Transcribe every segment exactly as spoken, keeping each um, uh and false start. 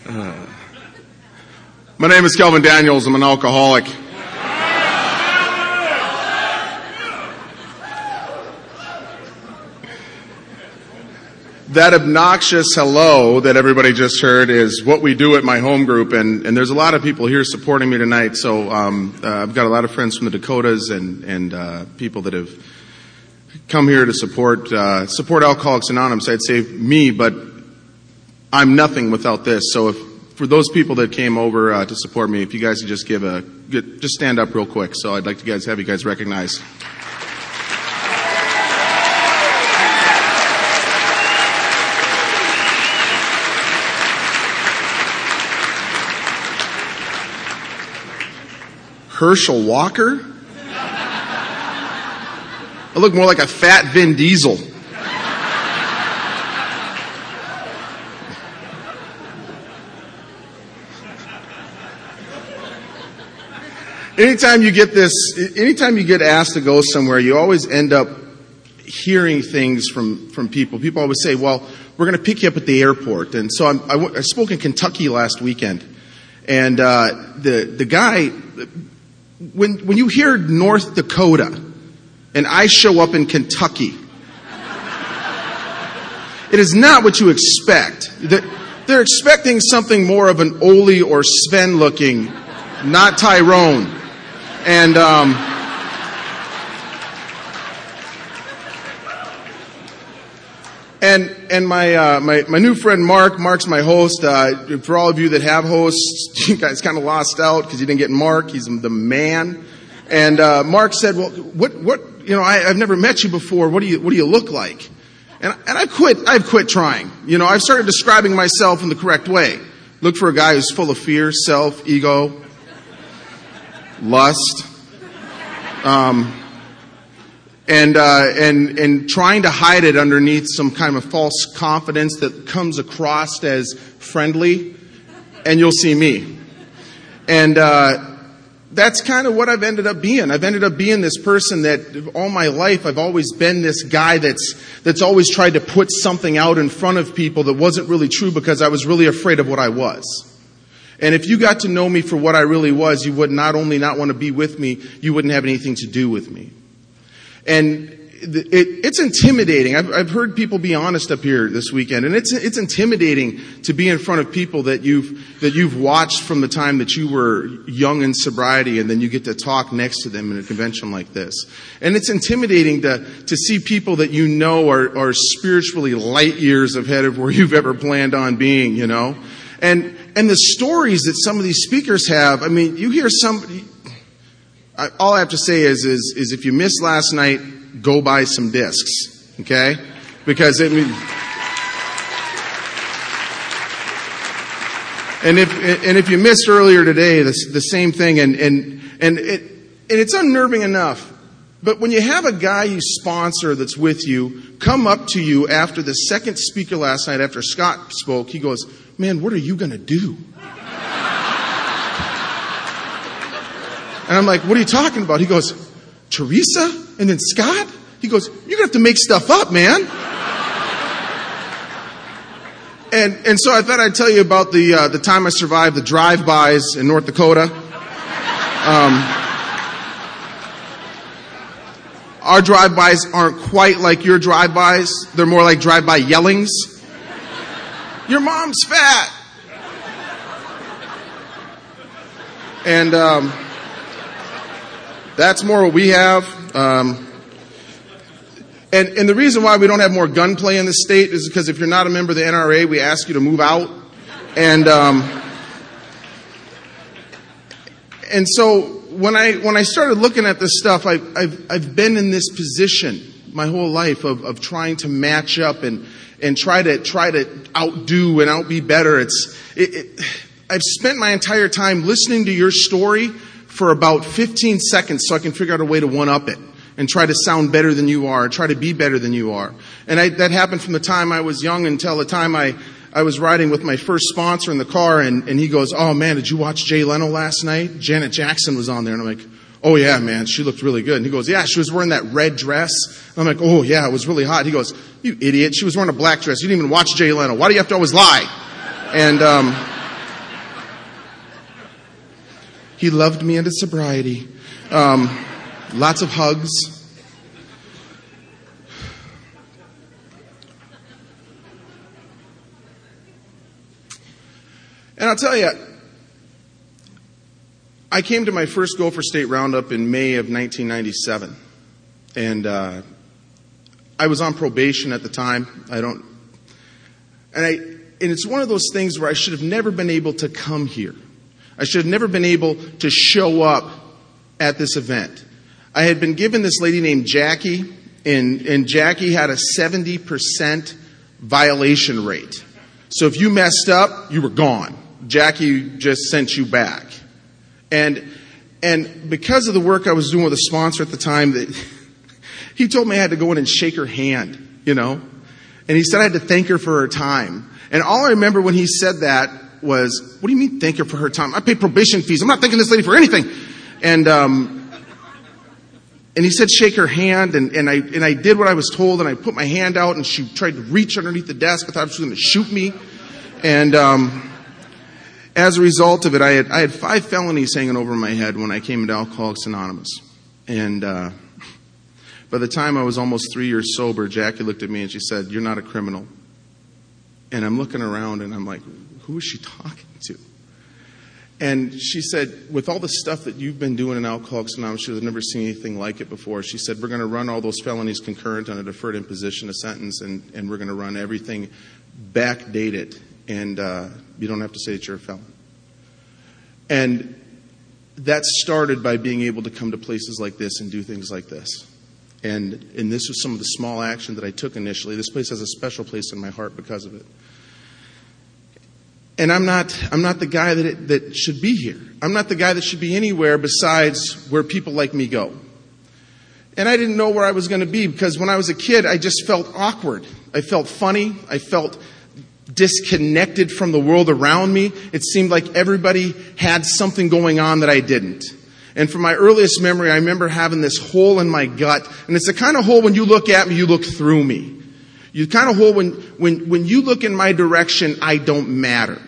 Uh, my name is Kelvin Daniels. I'm an alcoholic. That obnoxious hello that everybody just heard is what we do at my home group, and, and there's a lot of people here supporting me tonight. So um, uh, I've got a lot of friends from the Dakotas and, and uh, people that have come here to support uh, support Alcoholics Anonymous. I'd say me, but I'm nothing without this. So if for those people that came over uh, to support me, if you guys could just give a get, just stand up real quick. So I'd like to guys have you guys recognize. Herschel Walker? I look more like a fat Vin Diesel. Anytime you get this, anytime you get asked to go somewhere, you always end up hearing things from, from people. People always say, well, we're going to pick you up at the airport. And so I'm, I, I spoke in Kentucky last weekend. And uh, the the guy, when when you hear North Dakota, and I show up in Kentucky, it is not what you expect. They're expecting something more of an Ole or Sven looking, not Tyrone. And um, and and my uh, my my new friend Mark, Mark's my host. Uh, for all of you that have hosts, you guys kind of lost out because you didn't get Mark. He's the man. And uh, Mark said, "Well, what what you know? I, I've never met you before. What do you what do you look like?" And and I quit. I've quit trying. You know, I've started describing myself in the correct way. Look for a guy who's full of fear, self, ego, lust, um, and uh, and and trying to hide it underneath some kind of false confidence that comes across as friendly, and you'll see me. And uh, that's kind of what I've ended up being. I've ended up being this person that all my life I've always been this guy that's that's always tried to put something out in front of people that wasn't really true because I was really afraid of what I was. And if you got to know me for what I really was, you would not only not want to be with me, you wouldn't have anything to do with me. And it, it's intimidating. I've, I've heard people be honest up here this weekend, and it's it's intimidating to be in front of people that you've that you've watched from the time that you were young in sobriety, and then you get to talk next to them in a convention like this. And it's intimidating to to see people that you know are, are spiritually light years ahead of where you've ever planned on being, you know. And and the stories that some of these speakers have, I mean, you hear somebody. I, all I have to say is, is, is if you missed last night, go buy some discs, okay? Because it, and if and if you missed earlier today, the, the same thing, and and and it and it's unnerving enough. But when you have a guy you sponsor that's with you come up to you after the second speaker last night, after Scott spoke, he goes, "Man, what are you going to do?" And I'm like, "What are you talking about?" He goes, "Teresa and then Scott?" He goes, "You're going to have to make stuff up, man." And and so I thought I'd tell you about the uh, the time I survived the drive-bys in North Dakota. Um, our drive-bys aren't quite like your drive-bys. They're more like drive-by yellings. "Your mom's fat." And um, that's more what we have. Um, and, and the reason why we don't have more gunplay in this state is because if you're not a member of the N R A, we ask you to move out. And um, and so when I when I started looking at this stuff, I, I've I've been in this position my whole life of, of trying to match up and and try to try to outdo and outbe better. It's it, it, I've spent my entire time listening to your story for about fifteen seconds so I can figure out a way to one-up it and try to sound better than you are, try to be better than you are. And I, that happened from the time I was young until the time I, I was riding with my first sponsor in the car, and, and he goes, "Oh, man, did you watch Jay Leno last night? Janet Jackson was on there." And I'm like, "Oh, yeah, man, she looked really good." And he goes, "Yeah, she was wearing that red dress." And I'm like, "Oh, yeah, it was really hot." He goes, "You idiot, she was wearing a black dress. You didn't even watch Jay Leno. Why do you have to always lie?" And um He loved me into sobriety. Um, lots of hugs. And I'll tell you, I came to my first Gopher State Roundup in May of nineteen ninety-seven. And uh, I was on probation at the time. I don't... And I... And it's one of those things where I should have never been able to come here. I should have never been able to show up at this event. I had been given this lady named Jackie, and, and Jackie had a seventy percent violation rate. So if you messed up, you were gone. Jackie just sent you back. And and because of the work I was doing with a sponsor at the time, that he told me I had to go in and shake her hand, you know. And he said I had to thank her for her time. And all I remember when he said that was, what do you mean thank her for her time? I paid probation fees. I'm not thanking this lady for anything. And um, and he said shake her hand. And, and, I, and I did what I was told. And I put my hand out. And she tried to reach underneath the desk. I thought she was going to shoot me. And um, as a result of it, I had, I had five felonies hanging over my head when I came into Alcoholics Anonymous. And uh, by the time I was almost three years sober, Jackie looked at me and she said, "You're not a criminal." And I'm looking around and I'm like, who is she talking to? And she said, with all the stuff that you've been doing in Alcoholics Anonymous, she had never seen anything like it before. She said, we're going to run all those felonies concurrent on a deferred imposition of sentence, and, and we're going to run everything backdated. And uh, you don't have to say that you're a felon. And that started by being able to come to places like this and do things like this. And and this was some of the small action that I took initially. This place has a special place in my heart because of it. And I'm not I'm not the guy that it, that should be here. I'm not the guy that should be anywhere besides where people like me go. And I didn't know where I was going to be because when I was a kid, I just felt awkward. I felt funny. I felt disconnected from the world around me. It seemed like everybody had something going on that I didn't. And from my earliest memory, I remember having this hole in my gut. And it's the kind of hole when you look at me, you look through me. You kind of hole when, when, when you look in my direction, I don't matter.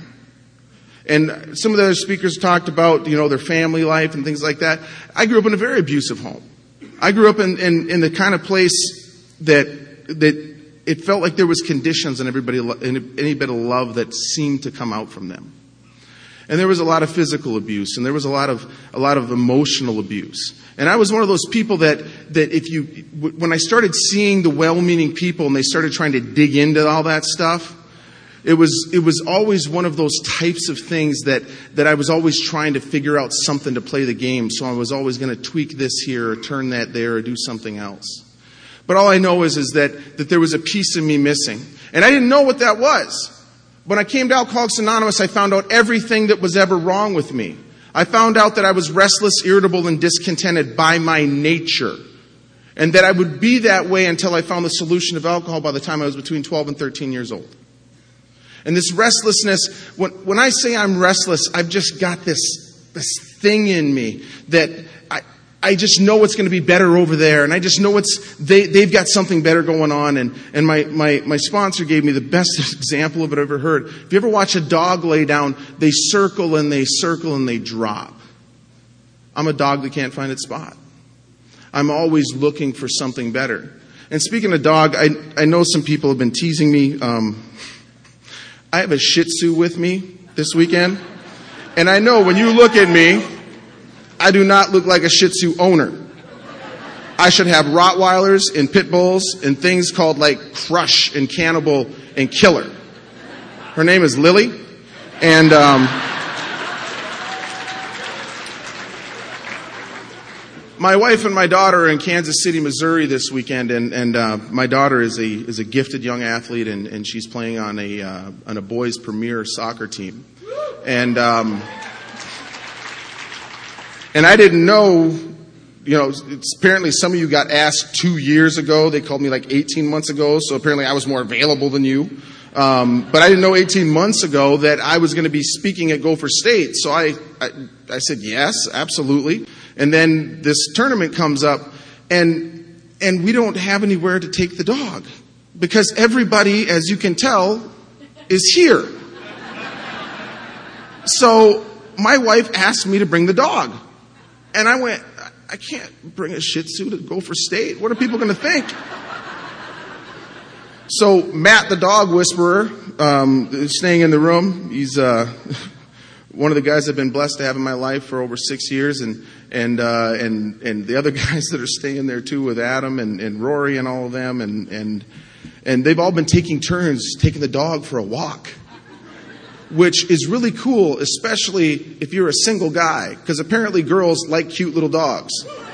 And some of the other speakers talked about, you know, their family life and things like that. I grew up in a very abusive home. I grew up in, in, in the kind of place that, that it felt like there was conditions and everybody, any bit of love that seemed to come out from them. And there was a lot of physical abuse, and there was a lot of a lot of emotional abuse. And I was one of those people that that if you when I started seeing the well-meaning people and they started trying to dig into all that stuff, it was it was always one of those types of things that that I was always trying to figure out something to play the game. So I was always going to tweak this here or turn that there or do something else. But all I know is is that that there was a piece of me missing, and I didn't know what that was. When I came to Alcoholics Anonymous, I found out everything that was ever wrong with me. I found out that I was restless, irritable, and discontented by my nature. And that I would be that way until I found the solution of alcohol by the time I was between twelve and thirteen years old. And this restlessness, when, when I say I'm restless, I've just got this, this thing in me that I, I just know it's going to be better over there. And I just know it's they, they've got something better going on. And, and my, my, my sponsor gave me the best example of it I've ever heard. If you ever watch a dog lay down, they circle and they circle and they drop. I'm a dog that can't find its spot. I'm always looking for something better. And speaking of dog, I, I know some people have been teasing me. Um, I have a Shih Tzu with me this weekend. And I know when you look at me, I do not look like a Shih Tzu owner. I should have Rottweilers and Pit Bulls and things called like Crush and Cannibal and Killer. Her name is Lily. And um, my wife and my daughter are in Kansas City, Missouri this weekend. And, and uh, my daughter is a is a gifted young athlete, and, and she's playing on a uh, on a boys' premier soccer team. And um, and I didn't know, you know, it's, apparently some of you got asked two years ago. They called me like eighteen months ago, so apparently I was more available than you. Um, but I didn't know eighteen months ago that I was going to be speaking at Gopher State. So I, I, I said, yes, absolutely. And then this tournament comes up, and and we don't have anywhere to take the dog because everybody, as you can tell, is here. So my wife asked me to bring the dog. And I went, I can't bring a Shih Tzu to Gopher State. What are people going to think? So Matt, the dog whisperer, um, staying in the room, he's uh, one of the guys I've been blessed to have in my life for over six years, and and uh, and and the other guys that are staying there too with Adam and, and Rory and all of them, and and and they've all been taking turns taking the dog for a walk, which is really cool, especially if you're a single guy, because apparently girls like cute little dogs.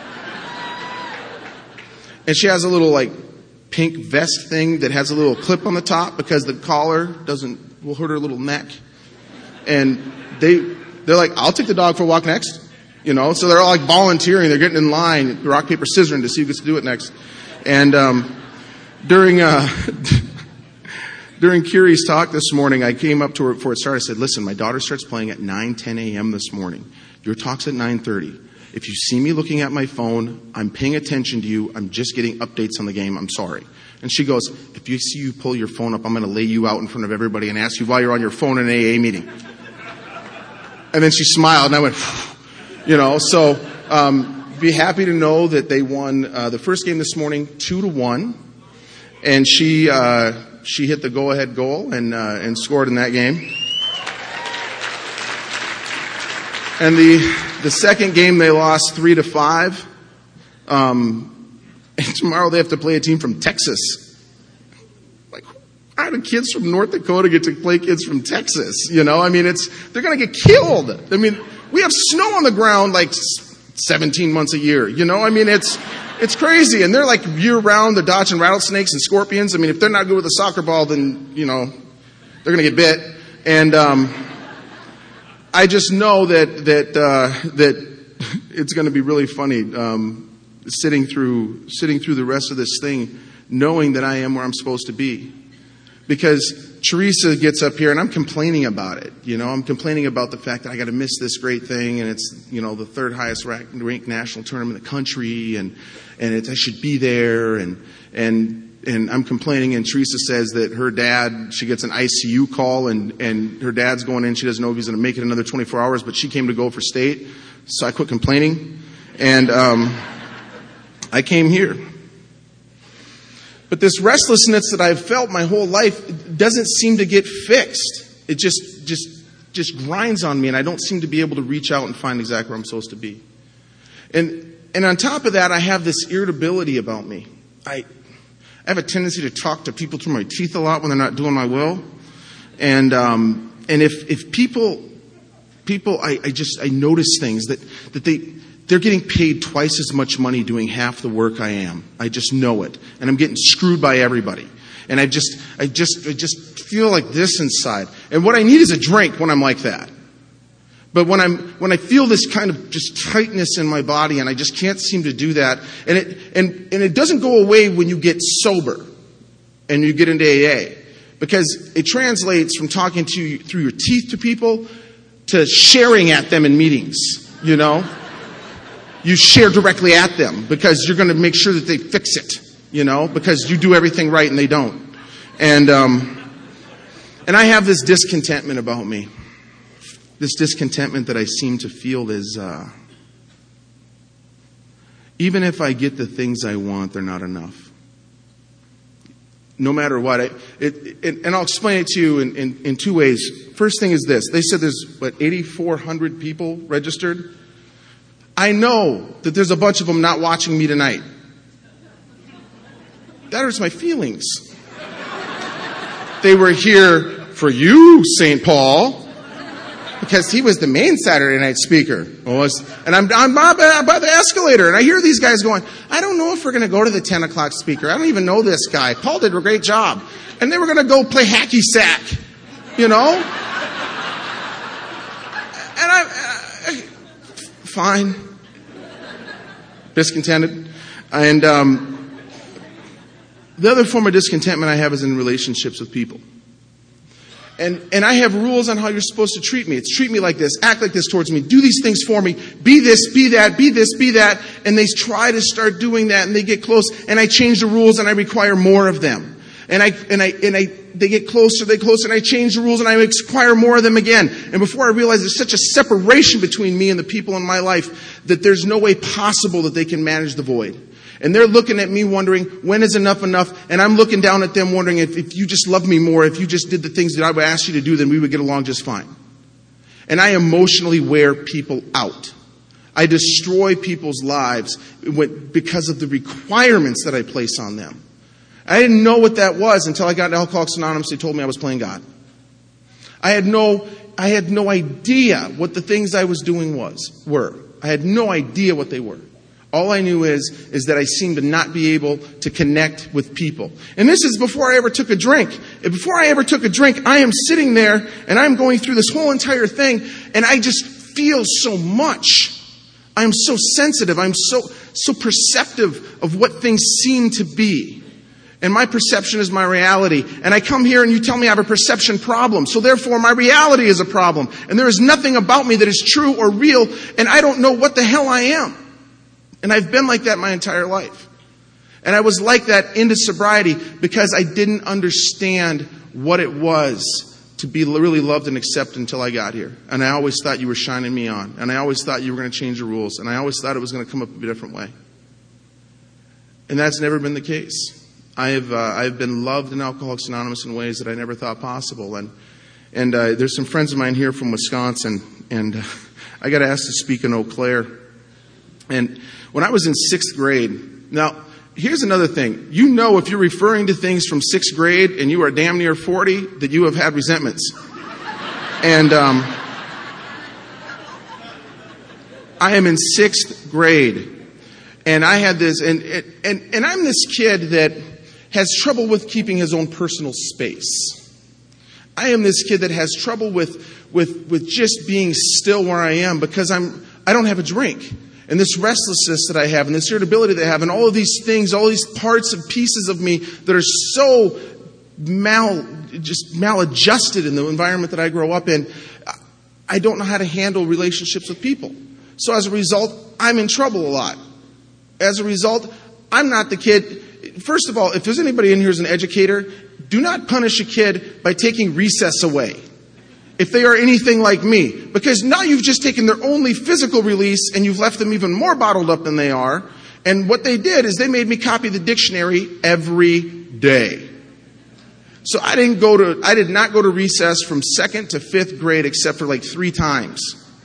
And she has a little like pink vest thing that has a little clip on the top because the collar doesn't will hurt her little neck. And they they're like, I'll take the dog for a walk next, you know. So they're all like volunteering. They're getting in line, rock paper scissors, to see who gets to do it next. And um, during uh, during Kiri's talk this morning, I came up to her before it started. I said, "Listen, my daughter starts playing at nine ten a.m. this morning. Your talk's at nine thirty. If you see me looking at my phone, I'm paying attention to you. I'm just getting updates on the game. I'm sorry." And she goes, "If you see you pull your phone up, I'm going to lay you out in front of everybody and ask you why you're on your phone in an A A meeting." And then she smiled, and I went, you know. So um, be happy to know that they won uh, the first game this morning, two to one, and she uh, she hit the go-ahead goal and uh, and scored in that game. And the the second game they lost three to five. Um, and tomorrow they have to play a team from Texas. Like, how do kids from North Dakota get to play kids from Texas? You know, I mean, it's they're going to get killed. I mean, we have snow on the ground like seventeen months a year. You know, I mean, it's it's crazy, and they're like year round. They're dodging rattlesnakes and scorpions. I mean, if they're not good with a soccer ball, then you know they're going to get bit. And um, I just know that that uh, that it's going to be really funny um, sitting through sitting through the rest of this thing, knowing that I am where I'm supposed to be. Because Teresa gets up here and I'm complaining about it. You know, I'm complaining about the fact that I got to miss this great thing, and it's, you know, the third highest ranked national tournament in the country, and and it's, I should be there, and and and I'm complaining. And Teresa says that her dad, she gets an I C U call, and and her dad's going in. She doesn't know if he's going to make it another twenty-four hours, but she came to Gopher State, so I quit complaining, and um, I came here. But this restlessness that I've felt my whole life doesn't seem to get fixed. It just just just grinds on me, and I don't seem to be able to reach out and find exactly where I'm supposed to be. And and on top of that, I have this irritability about me. I I have a tendency to talk to people through my teeth a lot when they're not doing my will. And um, and if if people people I, I just I notice things that that they. They're getting paid twice as much money doing half the work I am. I just know it. And I'm getting screwed by everybody. And I just, I just, I just feel like this inside. And what I need is a drink when I'm like that. But when I'm, when I feel this kind of just tightness in my body and I just can't seem to do that, and it, and, and it doesn't go away when you get sober and you get into A A. Because it translates from talking to you through your teeth to people to sharing at them in meetings, you know? You share directly at them because you're going to make sure that they fix it, you know, because you do everything right and they don't. And um, and I have this discontentment about me, this discontentment that I seem to feel is, uh, even if I get the things I want, they're not enough. No matter what. I, it, it, and I'll explain it to you in, in, in two ways. First thing is this. They said there's, what, eighty-four hundred people registered? I know that there's a bunch of them not watching me tonight. That hurts my feelings. They were here for you, Saint Paul, because he was the main Saturday night speaker. And I'm, I'm by the escalator, and I hear these guys going, I don't know if we're going to go to the ten o'clock speaker. I don't even know this guy. Paul did a great job. And they were going to go play hacky sack, you know? And I... I fine. Discontented. And um, the other form of discontentment I have is in relationships with people. And and I have rules on how you're supposed to treat me. It's treat me like this, act like this towards me, do these things for me, be this, be that, be this, be that. And they try to start doing that, and they get close, and I change the rules, and I require more of them. And I, and I, and I, they get closer, they get closer, and I change the rules and I acquire more of them again. And before I realize there's such a separation between me and the people in my life that there's no way possible that they can manage the void. And they're looking at me wondering, when is enough enough? And I'm looking down at them wondering, if, if you just loved me more, if you just did the things that I would ask you to do, then we would get along just fine. And I emotionally wear people out. I destroy people's lives because of the requirements that I place on them. I didn't know what that was until I got to Alcoholics Anonymous. They told me I was playing God. I had no, I had no idea what the things I was doing was, were. I had no idea what they were. All I knew is, is that I seemed to not be able to connect with people. And this is before I ever took a drink. And before I ever took a drink, I am sitting there and I'm going through this whole entire thing and I just feel so much. I'm so sensitive. I'm so, so perceptive of what things seem to be. And my perception is my reality. And I come here and you tell me I have a perception problem. So therefore my reality is a problem. And there is nothing about me that is true or real. And I don't know what the hell I am. And I've been like that my entire life. And I was like that into sobriety because I didn't understand what it was to be really loved and accepted until I got here. And I always thought you were shining me on. And I always thought you were going to change the rules. And I always thought it was going to come up a different way. And that's never been the case. I have uh, I've been loved in Alcoholics Anonymous in ways that I never thought possible. And and uh, there's some friends of mine here from Wisconsin, and uh, I got asked to speak in Eau Claire. And when I was in sixth grade, now here's another thing. You know, if you're referring to things from sixth grade and you are damn near forty, that you have had resentments. And um, I am in sixth grade, and I had this, and and and I'm this kid that has trouble with keeping his own personal space. I am this kid that has trouble with, with, with just being still where I am because I'm, I don't have a drink. And this restlessness that I have and this irritability that I have and all of these things, all these parts and pieces of me that are so mal, just maladjusted in the environment that I grow up in, I don't know how to handle relationships with people. So as a result, I'm in trouble a lot. As a result, I'm not the kid. First of all, if there's anybody in here who's an educator, do not punish a kid by taking recess away. If they are anything like me. Because now you've just taken their only physical release and you've left them even more bottled up than they are. And what they did is they made me copy the dictionary every day. So I didn't go to, I did not go to recess from second to fifth grade except for like three times.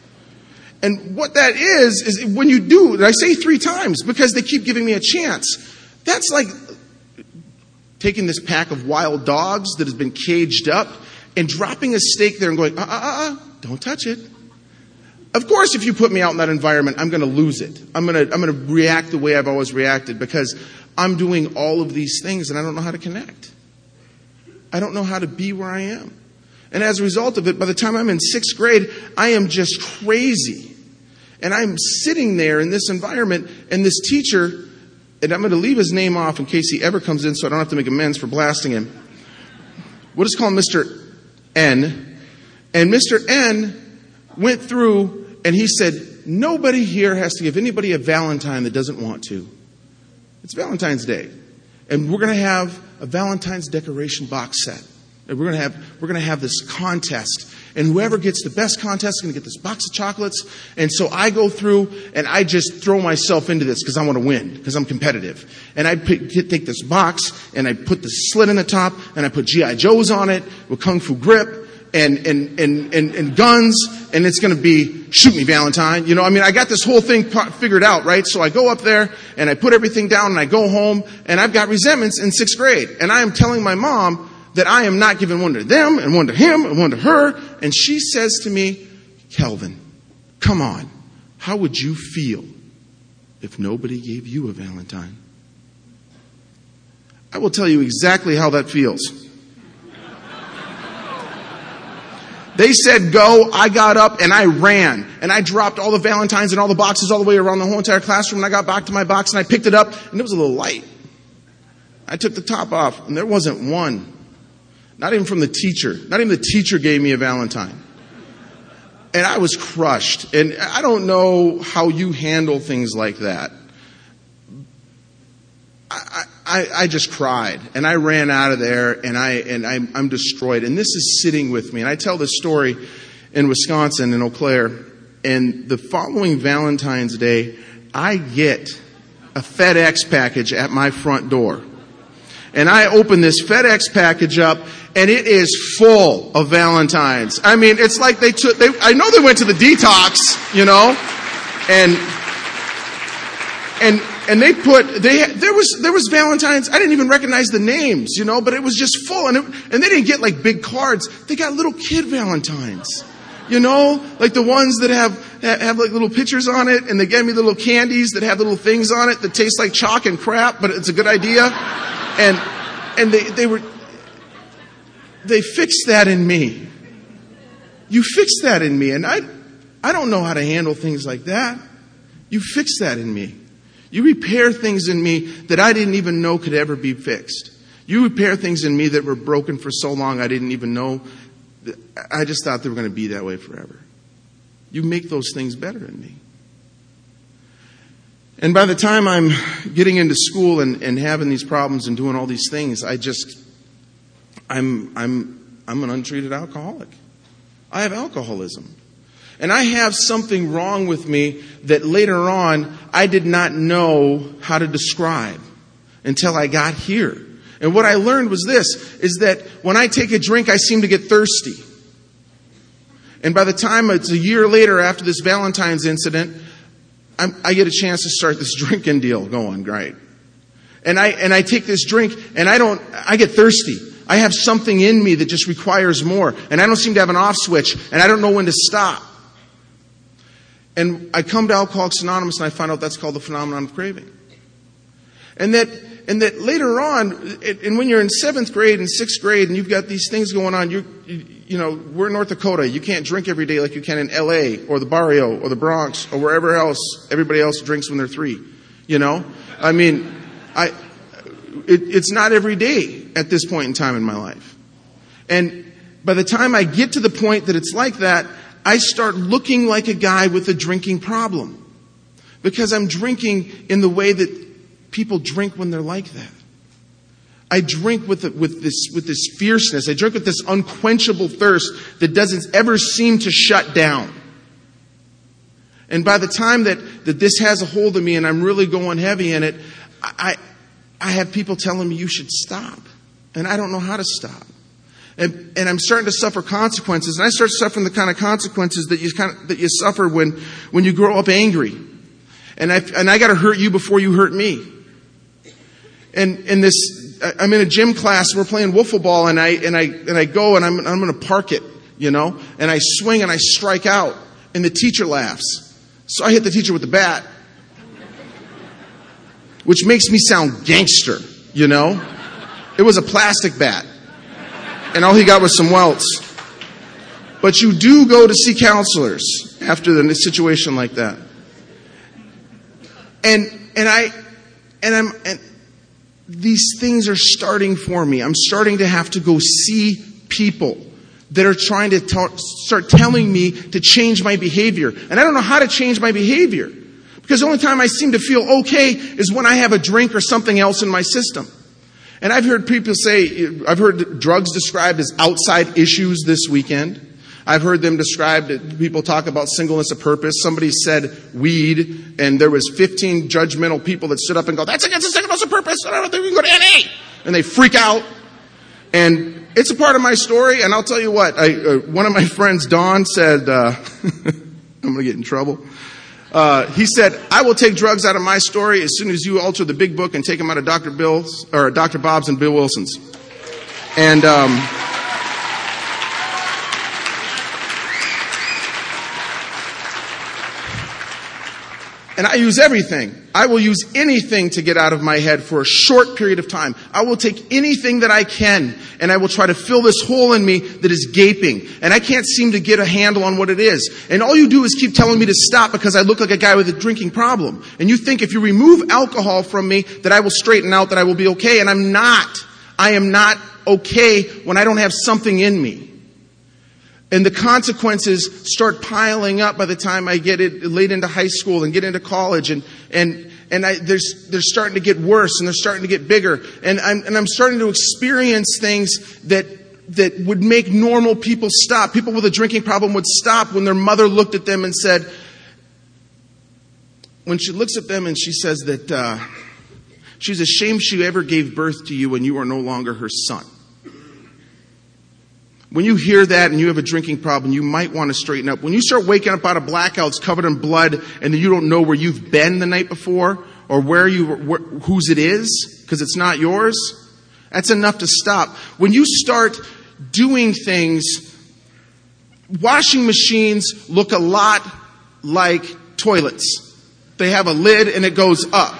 And what that is, is when you do, and I say three times because they keep giving me a chance. That's like taking this pack of wild dogs that has been caged up and dropping a stake there and going, uh, uh, uh, uh, don't touch it. Of course, if you put me out in that environment, I'm going to lose it. I'm going to, I'm going to react the way I've always reacted because I'm doing all of these things and I don't know how to connect. I don't know how to be where I am. And as a result of it, by the time I'm in sixth grade, I am just crazy. And I'm sitting there in this environment and this teacher, and I'm going to leave his name off in case he ever comes in so I don't have to make amends for blasting him. We'll just call him Mister N. And Mister N went through and he said, nobody here has to give anybody a Valentine that doesn't want to. It's Valentine's Day. And we're going to have a Valentine's decoration box set. And we're going to have, we're going to have this contest. And whoever gets the best contest is going to get this box of chocolates. And so I go through and I just throw myself into this because I want to win, because I'm competitive. And I pick, take this box and I put the slit in the top and I put G I Joes on it with Kung Fu grip and, and, and, and, and guns. And it's going to be shoot me, Valentine. You know, I mean, I got this whole thing figured out, right? So I go up there and I put everything down and I go home and I've got resentments in sixth grade. And I am telling my mom that I am not giving one to them and one to him and one to her. And she says to me, Kelvin, come on. How would you feel if nobody gave you a Valentine? I will tell you exactly how that feels. They said go, I got up and I ran. And I dropped all the Valentines and all the boxes all the way around the whole entire classroom. And I got back to my box and I picked it up and it was a little light. I took the top off and there wasn't one. Not even from the teacher. Not even the teacher gave me a Valentine. And I was crushed. And I don't know how you handle things like that. I, I, I, I just cried, and I ran out of there, and I and I, I'm destroyed. And this is sitting with me. And I tell this story in Wisconsin, in Eau Claire, and the following Valentine's Day, I get a FedEx package at my front door. And I open this FedEx package up, and it is full of Valentines. I mean, it's like they took, they, I know they went to the detox, you know, and, and, and they put, they, there was, there was Valentines, I didn't even recognize the names, you know, but it was just full, and it, and they didn't get like big cards, they got little kid Valentines. You know, like the ones that have, have like little pictures on it, and they gave me little candies that have little things on it that taste like chalk and crap, but it's a good idea. And, and they, they were, they fixed that in me. You fixed that in me. And I, I don't know how to handle things like that. You fixed that in me. You repair things in me that I didn't even know could ever be fixed. You repair things in me that were broken for so long I didn't even know. I just thought they were going to be that way forever. You make those things better in me. And by the time I'm getting into school and, and having these problems and doing all these things, I just, I'm, I'm, I'm an untreated alcoholic. I have alcoholism. And I have something wrong with me that later on I did not know how to describe until I got here. And what I learned was this, is that when I take a drink, I seem to get thirsty. And by the time it's a year later after this Valentine's incident, I'm, I get a chance to start this drinking deal going, right? And I, and I take this drink and I don't, I get thirsty. I have something in me that just requires more. And I don't seem to have an off switch, and I don't know when to stop. And I come to Alcoholics Anonymous and I find out that's called the phenomenon of craving. And that, And that later on, and when you're in seventh grade and sixth grade and you've got these things going on, you, you know, we're in North Dakota. You can't drink every day like you can in L A or the barrio or the Bronx or wherever else everybody else drinks when they're three. You know, I mean, I, it, it's not every day at this point in time in my life. And by the time I get to the point that it's like that, I start looking like a guy with a drinking problem because I'm drinking in the way that people drink when they're like that. I drink with the, with this with this fierceness. I drink with this unquenchable thirst that doesn't ever seem to shut down. And by the time that, that this has a hold of me and I'm really going heavy in it, I I have people telling me you should stop. And I don't know how to stop. And, and I'm starting to suffer consequences. And I start suffering the kind of consequences that you kind of, that you suffer when, when you grow up angry. And I and I got to hurt you before you hurt me. And in this, I'm in a gym class. We're playing wiffle ball, and I and I and I go and I'm I'm going to park it, you know. And I swing and I strike out, and the teacher laughs. So I hit the teacher with the bat, which makes me sound gangster, you know. It was a plastic bat, and all he got was some welts. But you do go to see counselors after the situation like that. And and I and I'm and these things are starting for me. I'm starting to have to go see people that are trying to t- start telling me to change my behavior. And I don't know how to change my behavior because the only time I seem to feel okay is when I have a drink or something else in my system. And I've heard people say, I've heard drugs described as outside issues this weekend. I've heard them described, people talk about singleness of purpose. Somebody said weed, and there was fifteen judgmental people that stood up and go, that's against the singleness of purpose. I don't think we can go to N A. And they freak out. And it's a part of my story, and I'll tell you what. I, uh, one of my friends, Don, said, uh, I'm going to get in trouble. Uh, he said, I will take drugs out of my story as soon as you alter the big book and take them out of Doctor Bill's, or Doctor Bob's and Bill Wilson's. And, um... And I use everything. I will use anything to get out of my head for a short period of time. I will take anything that I can, and I will try to fill this hole in me that is gaping. And I can't seem to get a handle on what it is. And all you do is keep telling me to stop because I look like a guy with a drinking problem. And you think if you remove alcohol from me, that I will straighten out, that I will be okay. And I'm not. I am not okay when I don't have something in me. And the consequences start piling up by the time I get it late into high school and get into college. And, and, and I, they're, they're starting to get worse, and they're starting to get bigger. And I'm, and I'm starting to experience things that, that would make normal people stop. People with a drinking problem would stop when their mother looked at them and said, when she looks at them and she says that uh, she's ashamed she ever gave birth to you and you are no longer her son. When you hear that and you have a drinking problem, you might want to straighten up. When you start waking up out of blackouts covered in blood and you don't know where you've been the night before or where you, where, whose it is, because it's not yours, that's enough to stop. When you start doing things, washing machines look a lot like toilets. They have a lid and it goes up.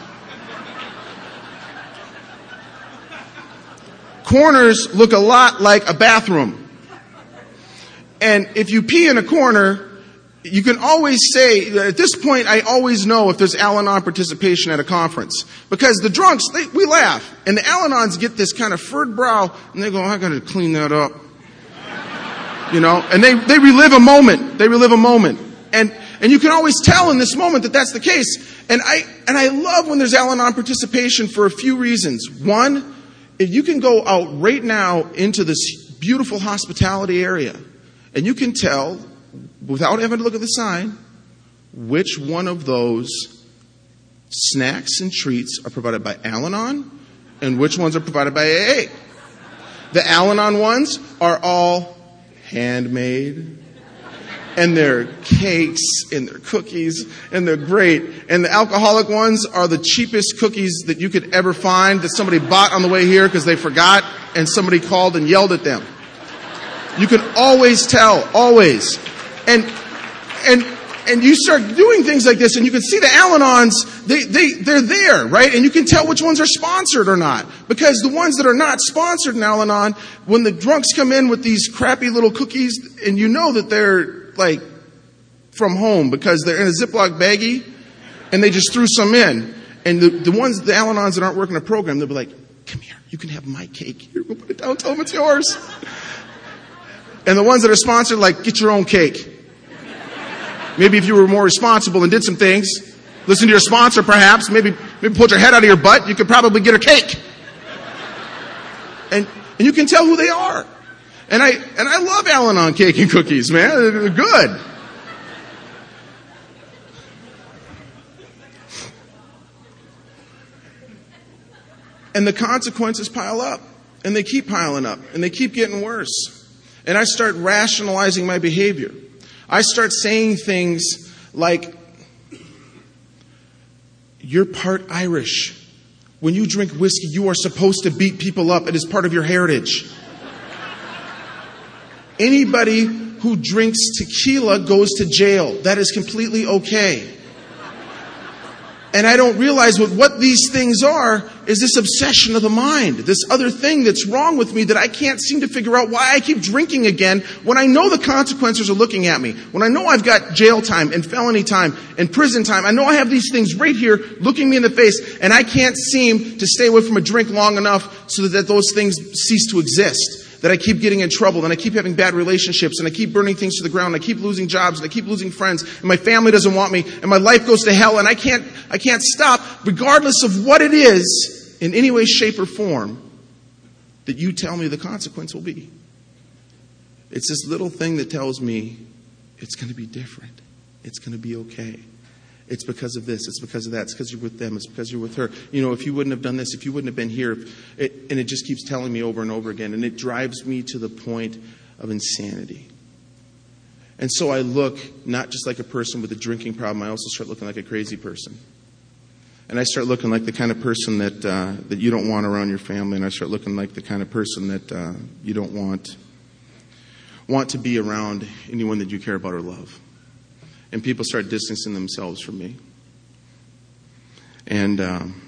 Corners look a lot like a bathroom. And if you pee in a corner, you can always say, at this point, I always know if there's Al-Anon participation at a conference. Because the drunks, they, we laugh. And the Al-Anons get this kind of furrowed brow, and they go, I gotta clean that up. You know, and they, they relive a moment. They relive a moment. And, and you can always tell in this moment that that's the case. And I, and I love when there's Al-Anon participation for a few reasons. One, if you can go out right now into this beautiful hospitality area, and you can tell, without having to look at the sign, which one of those snacks and treats are provided by Al-Anon and which ones are provided by A A. The Al-Anon ones are all handmade, and they're cakes and they're cookies and they're great. And the alcoholic ones are the cheapest cookies that you could ever find that somebody bought on the way here because they forgot and somebody called and yelled at them. You can always tell, always. And and and you start doing things like this, and you can see the Al-Anons, they, they, they're there, right? And you can tell which ones are sponsored or not. Because the ones that are not sponsored in Al-Anon, when the drunks come in with these crappy little cookies, and you know that they're, like, from home, because they're in a Ziploc baggie, and they just threw some in. And the, the ones, the Al-Anons that aren't working a program, they'll be like, come here, you can have my cake. Here, we'll put it down, tell them it's yours. And the ones that are sponsored, like, get your own cake. Maybe if you were more responsible and did some things, listen to your sponsor perhaps, maybe maybe pull your head out of your butt, you could probably get a cake. And and you can tell who they are. And I and I love Al-Anon cake and cookies, man. They're good. And the consequences pile up. And they keep piling up. And they keep getting worse. And I start rationalizing my behavior. I start saying things like, you're part Irish. When you drink whiskey, you are supposed to beat people up. It is part of your heritage. Anybody who drinks tequila goes to jail. That is completely okay. And I don't realize what, what these things are is this obsession of the mind. This other thing that's wrong with me that I can't seem to figure out why I keep drinking again when I know the consequences are looking at me. When I know I've got jail time and felony time and prison time. I know I have these things right here looking me in the face, and I can't seem to stay away from a drink long enough so that those things cease to exist. That I keep getting in trouble, and I keep having bad relationships, and I keep burning things to the ground, and I keep losing jobs, and I keep losing friends, and my family doesn't want me, and my life goes to hell, and I can't, I can't stop, regardless of what it is, in any way, shape, or form, that you tell me the consequence will be. It's this little thing that tells me it's going to be different. It's going to be okay. It's because of this. It's because of that. It's because you're with them. It's because you're with her. You know, if you wouldn't have done this, if you wouldn't have been here, it, and it just keeps telling me over and over again. And it drives me to the point of insanity. And so I look not just like a person with a drinking problem. I also start looking like a crazy person. And I start looking like the kind of person that uh, that you don't want around your family. And I start looking like the kind of person that uh, you don't want want to be around anyone that you care about or love. And people start distancing themselves from me. And um,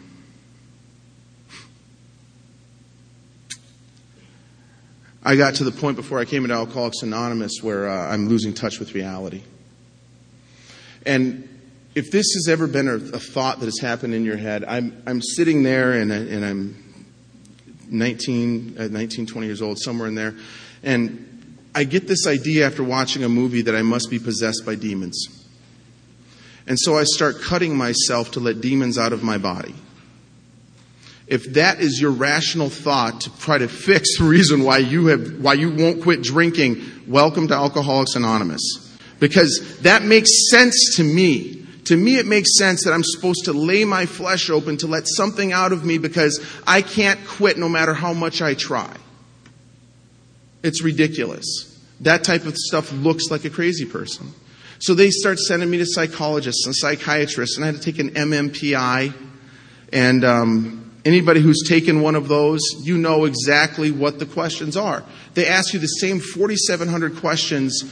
I got to the point before I came into Alcoholics Anonymous where uh, I'm losing touch with reality. And if this has ever been a, a thought that has happened in your head, I'm I'm sitting there and, I, and I'm nineteen, uh, nineteen, twenty years old, somewhere in there, and I get this idea after watching a movie that I must be possessed by demons. And so I start cutting myself to let demons out of my body. If that is your rational thought to try to fix the reason why you have, why you won't quit drinking, welcome to Alcoholics Anonymous. Because that makes sense to me. To me, it makes sense that I'm supposed to lay my flesh open to let something out of me because I can't quit no matter how much I try. It's ridiculous. That type of stuff looks like a crazy person. So they start sending me to psychologists and psychiatrists, and I had to take an M M P I. And um, anybody who's taken one of those, you know exactly what the questions are. They ask you the same forty-seven hundred questions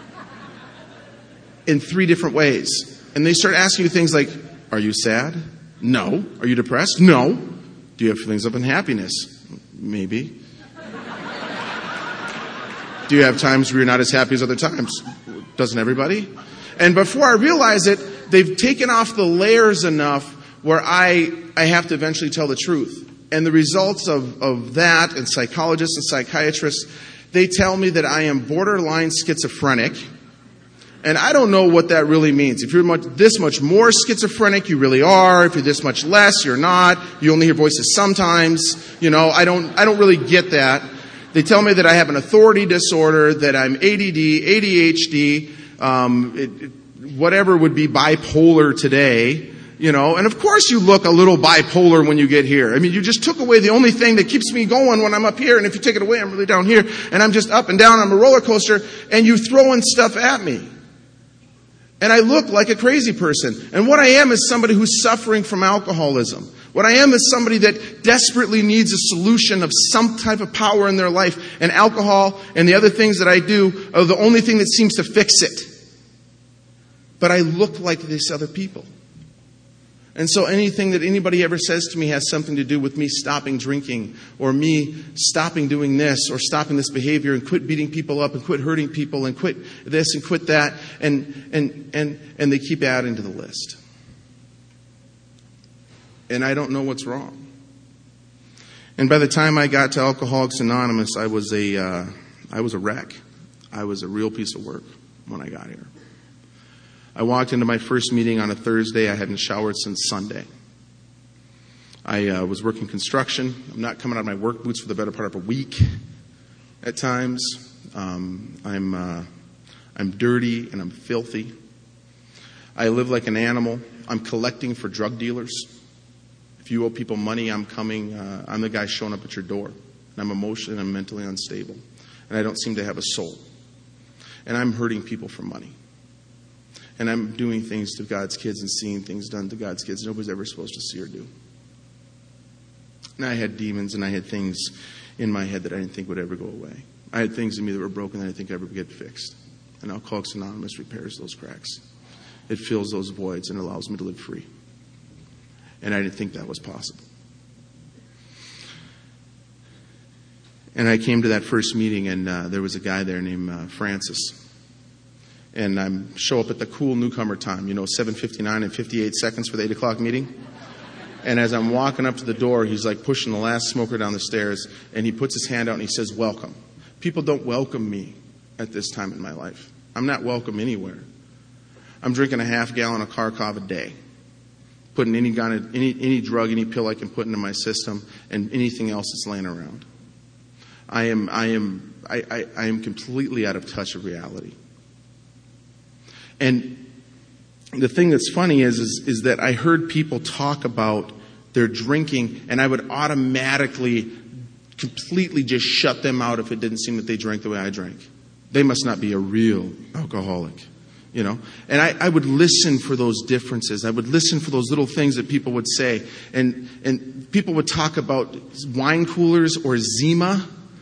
in three different ways. And they start asking you things like, are you sad? No. Are you depressed? No. Do you have feelings of unhappiness? Maybe. Do you have times where you're not as happy as other times? Doesn't everybody? And before I realize it, they've taken off the layers enough where I, I have to eventually tell the truth. And the results of, of that, and psychologists and psychiatrists, they tell me that I am borderline schizophrenic. And I don't know what that really means. If you're much, this much more schizophrenic, you really are. If you're this much less, you're not. You only hear voices sometimes. You know, I don't, I don't really get that. They tell me that I have an authority disorder, that I'm A D D, A D H D, um, it, it, whatever would be bipolar today. You know, and of course you look a little bipolar when you get here. I mean, you just took away the only thing that keeps me going when I'm up here. And if you take it away, I'm really down here. And I'm just up and down on a roller coaster. And you throwing stuff at me. And I look like a crazy person. And what I am is somebody who's suffering from alcoholism. What I am is somebody that desperately needs a solution of some type of power in their life. And alcohol and the other things that I do are the only thing that seems to fix it. But I look like these other people. And so anything that anybody ever says to me has something to do with me stopping drinking or me stopping doing this or stopping this behavior and quit beating people up and quit hurting people and quit this and quit that. And, and, and, and they keep adding to the list. And I don't know what's wrong. And by the time I got to Alcoholics Anonymous, I was a, uh, I was a wreck. I was a real piece of work when I got here. I walked into my first meeting on a Thursday. I hadn't showered since Sunday. I uh, was working construction. I'm not coming out of my work boots for the better part of a week at times. Um, I'm, uh, I'm dirty and I'm filthy. I live like an animal. I'm collecting for drug dealers. If you owe people money, I'm coming. Uh, I'm the guy showing up at your door. And I'm emotionally and I'm mentally unstable. And I don't seem to have a soul. And I'm hurting people for money. And I'm doing things to God's kids and seeing things done to God's kids nobody's ever supposed to see or do. And I had demons and I had things in my head that I didn't think would ever go away. I had things in me that were broken that I didn't think ever would get fixed. And Alcoholics Anonymous repairs those cracks. It fills those voids and allows me to live free. And I didn't think that was possible. And I came to that first meeting and uh, there was a guy there named uh, Francis. And I show up at the cool newcomer time, you know, seven fifty-nine and fifty-eight seconds for the eight o'clock meeting. And as I'm walking up to the door, he's like pushing the last smoker down the stairs, and he puts his hand out and he says, welcome. People don't welcome me at this time in my life. I'm not welcome anywhere. I'm drinking a half gallon of Kharkov a day, putting any, any, any drug, any pill I can put into my system, and anything else that's laying around. I am, I am, I, I, I am completely out of touch of reality. And the thing that's funny is, is, is that I heard people talk about their drinking, and I would automatically completely just shut them out if it didn't seem that they drank the way I drank. They must not be a real alcoholic, you know. And I, I would listen for those differences. I would listen for those little things that people would say. And, and people would talk about wine coolers or Zima.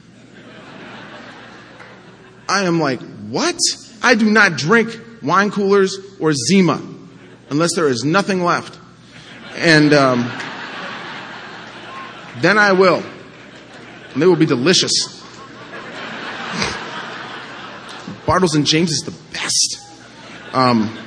I am like, what? I do not drink wine coolers or Zima unless there is nothing left. And um, then I will. And they will be delicious. Bartles and James is the best. Um,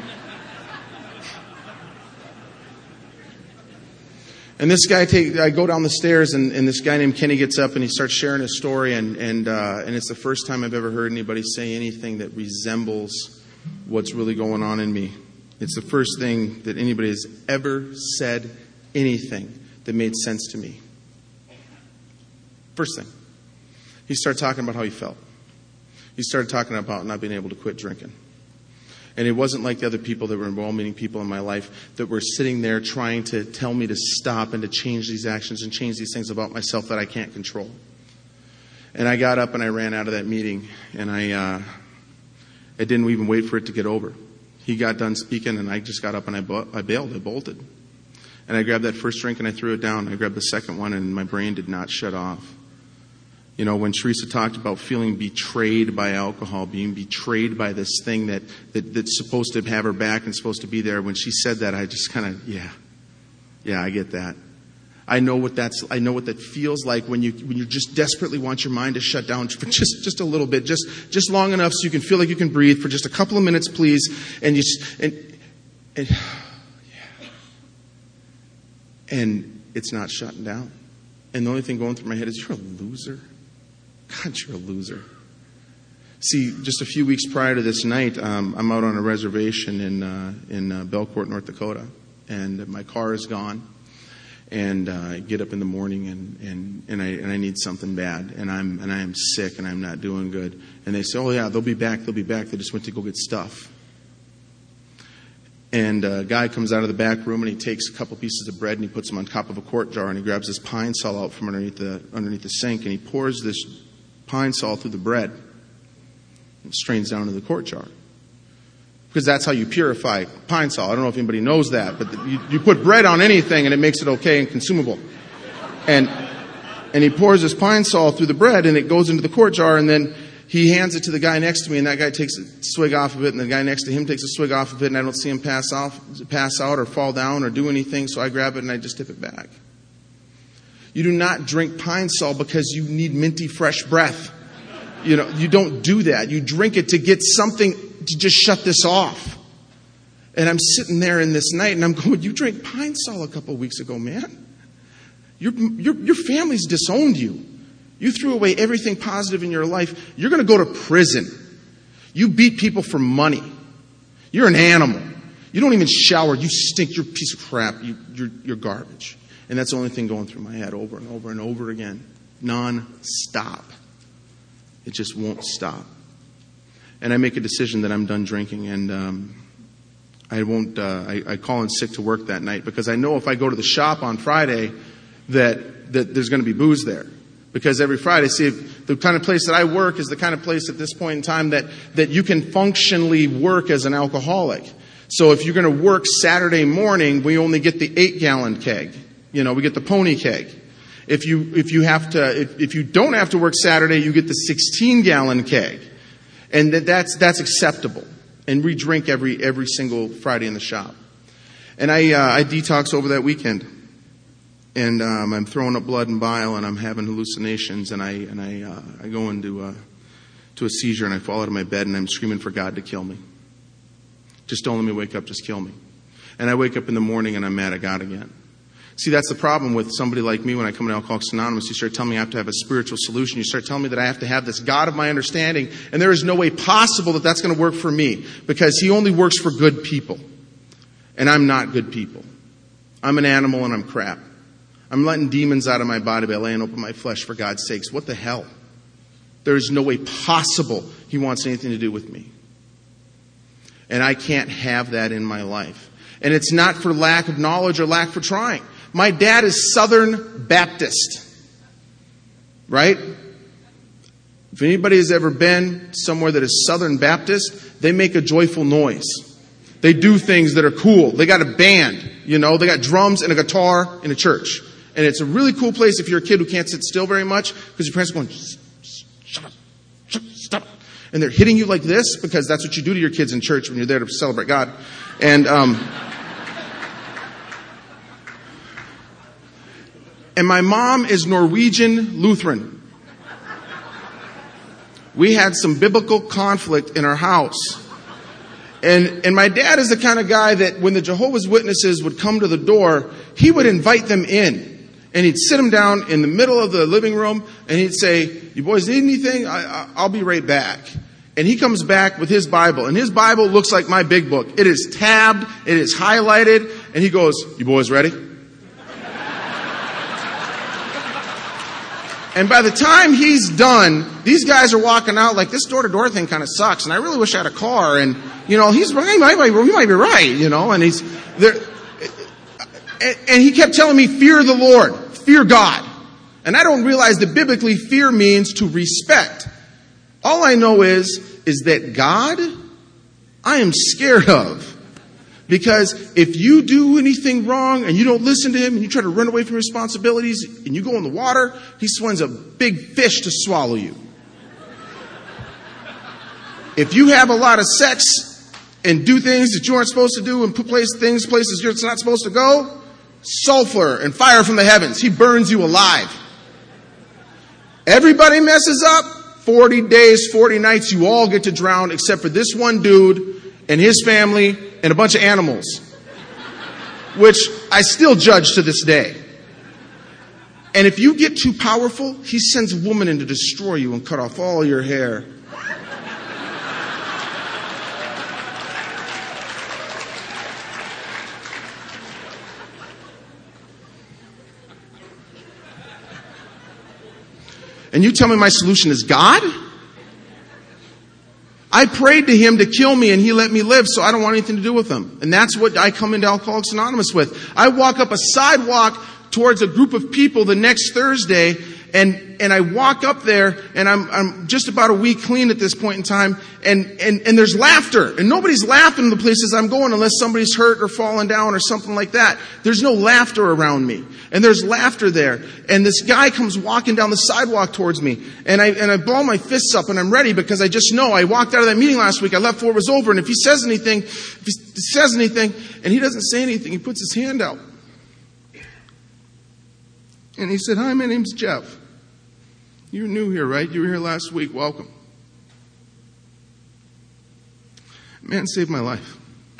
and this guy, take, I go down the stairs, and, and this guy named Kenny gets up, and he starts sharing his story, and and uh, and it's the first time I've ever heard anybody say anything that resembles what's really going on in me. It's the first thing that anybody has ever said anything that made sense to me. First thing. He started talking about how he felt. He started talking about not being able to quit drinking. And it wasn't like the other people that were well-meaning people in my life that were sitting there trying to tell me to stop and to change these actions and change these things about myself that I can't control. And I got up and I ran out of that meeting, and I, uh, I didn't even wait for it to get over. He got done speaking, and I just got up and I, bu- I bailed. I bolted. And I grabbed that first drink and I threw it down. I grabbed the second one, and my brain did not shut off. You know, when Teresa talked about feeling betrayed by alcohol, being betrayed by this thing that, that that's supposed to have her back and supposed to be there, when she said that, I just kind of, yeah, yeah, I get that. I know what that's, I know what that feels like when you, when you just desperately want your mind to shut down for just, just a little bit, just, just long enough so you can feel like you can breathe for just a couple of minutes, please. And you, and, and, yeah. And it's not shutting down. And the only thing going through my head is, you're a loser. God, you're a loser. See, just a few weeks prior to this night, um, I'm out on a reservation in uh, in uh, Belcourt, North Dakota, and my car is gone. And uh, I get up in the morning, and, and, and I and I need something bad, and I'm and I am sick, and I'm not doing good. And they say, "Oh yeah, they'll be back. They'll be back. They just went to go get stuff." And a guy comes out of the back room, and he takes a couple pieces of bread and he puts them on top of a quart jar, and he grabs this pine sol out from underneath the underneath the sink, and he pours this pine sol through the bread and strains down into the quart jar. Because that's how you purify pine sol. I don't know if anybody knows that, but you, you put bread on anything and it makes it okay and consumable. And and he pours this pine sol through the bread, and it goes into the quart jar, and then he hands it to the guy next to me, and that guy takes a swig off of it, and the guy next to him takes a swig off of it, and I don't see him pass off, pass out or fall down or do anything, so I grab it and I just tip it back. You do not drink pine sol because you need minty fresh breath. You know, you don't do that. You drink it to get something to just shut this off. And I'm sitting there in this night, and I'm going, you drank pine sol a couple of weeks ago, man. Your, your, your family's disowned you. You threw away everything positive in your life. You're going to go to prison. You beat people for money. You're an animal. You don't even shower. You stink. You're a piece of crap. You, you're, you're garbage. And that's the only thing going through my head over and over and over again. Non-stop. It just won't stop. And I make a decision that I'm done drinking, and um, I won't. Uh, I, I call in sick to work that night because I know if I go to the shop on Friday that that there's going to be booze there. Because every Friday, see, the kind of place that I work is the kind of place at this point in time that that you can functionally work as an alcoholic. So if you're going to work Saturday morning, we only get the eight gallon keg. You know, we get the pony keg. If you if you have to if, if you don't have to work Saturday, you get the sixteen gallon keg, and that, that's that's acceptable. And we drink every every single Friday in the shop. And I uh, I detox over that weekend, and um, I'm throwing up blood and bile, and I'm having hallucinations, and I and I uh, I go into uh, to a seizure, and I fall out of my bed, and I'm screaming for God to kill me. Just don't let me wake up. Just kill me. And I wake up in the morning, and I'm mad at God again. See, that's the problem with somebody like me when I come to Alcoholics Anonymous. You start telling me I have to have a spiritual solution. You start telling me that I have to have this God of my understanding. And there is no way possible that that's going to work for me. Because he only works for good people. And I'm not good people. I'm an animal and I'm crap. I'm letting demons out of my body by laying open my flesh, for God's sakes. What the hell? There is no way possible he wants anything to do with me. And I can't have that in my life. And it's not for lack of knowledge or lack for trying. My dad is Southern Baptist, right? If anybody has ever been somewhere that is Southern Baptist, they make a joyful noise. They do things that are cool. They got a band, you know, they got drums and a guitar in a church. And it's a really cool place if you're a kid who can't sit still very much, because your parents are going, shut up, shut up, stop. And they're hitting you like this, because that's what you do to your kids in church when you're there to celebrate God. And, um... And my mom is Norwegian Lutheran. We had some biblical conflict in our house. And, and my dad is the kind of guy that when the Jehovah's Witnesses would come to the door, he would invite them in. And he'd sit them down in the middle of the living room, and he'd say, you boys need anything? I, I, I'll be right back. And he comes back with his Bible. And his Bible looks like my big book. It is tabbed. It is highlighted. And he goes, "You boys ready?" And by the time he's done, these guys are walking out like, this door-to-door thing kind of sucks. And I really wish I had a car. And, you know, he's right. He might, he might be right, you know. And he's there. And he kept telling me, fear the Lord. Fear God. And I don't realize that biblically fear means to respect. All I know is, is that God, I am scared of. Because if you do anything wrong and you don't listen to him and you try to run away from responsibilities and you go in the water, he sends a big fish to swallow you. If you have a lot of sex and do things that you aren't supposed to do and put place, things places you're not supposed to go, sulfur and fire from the heavens. He burns you alive. Everybody messes up. forty days, forty nights, you all get to drown except for this one dude and his family and a bunch of animals, which I still judge to this day. And if you get too powerful, he sends a woman in to destroy you and cut off all your hair. And you tell me my solution is God? I prayed to him to kill me and he let me live, so I don't want anything to do with him. And that's what I come into Alcoholics Anonymous with. I walk up a sidewalk towards a group of people the next Thursday, and, and I walk up there, and I'm, I'm just about a week clean at this point in time, and, and, and there's laughter. And nobody's laughing in the places I'm going unless somebody's hurt or fallen down or something like that. There's no laughter around me. And there's laughter there. And this guy comes walking down the sidewalk towards me. And I, and I ball my fists up and I'm ready because I just know I walked out of that meeting last week. I left before it was over. And if he says anything, if he says anything and he doesn't say anything, he puts his hand out. And he said, "Hi, my name's Jeff. You're new here, right? You were here last week. Welcome." Man saved my life.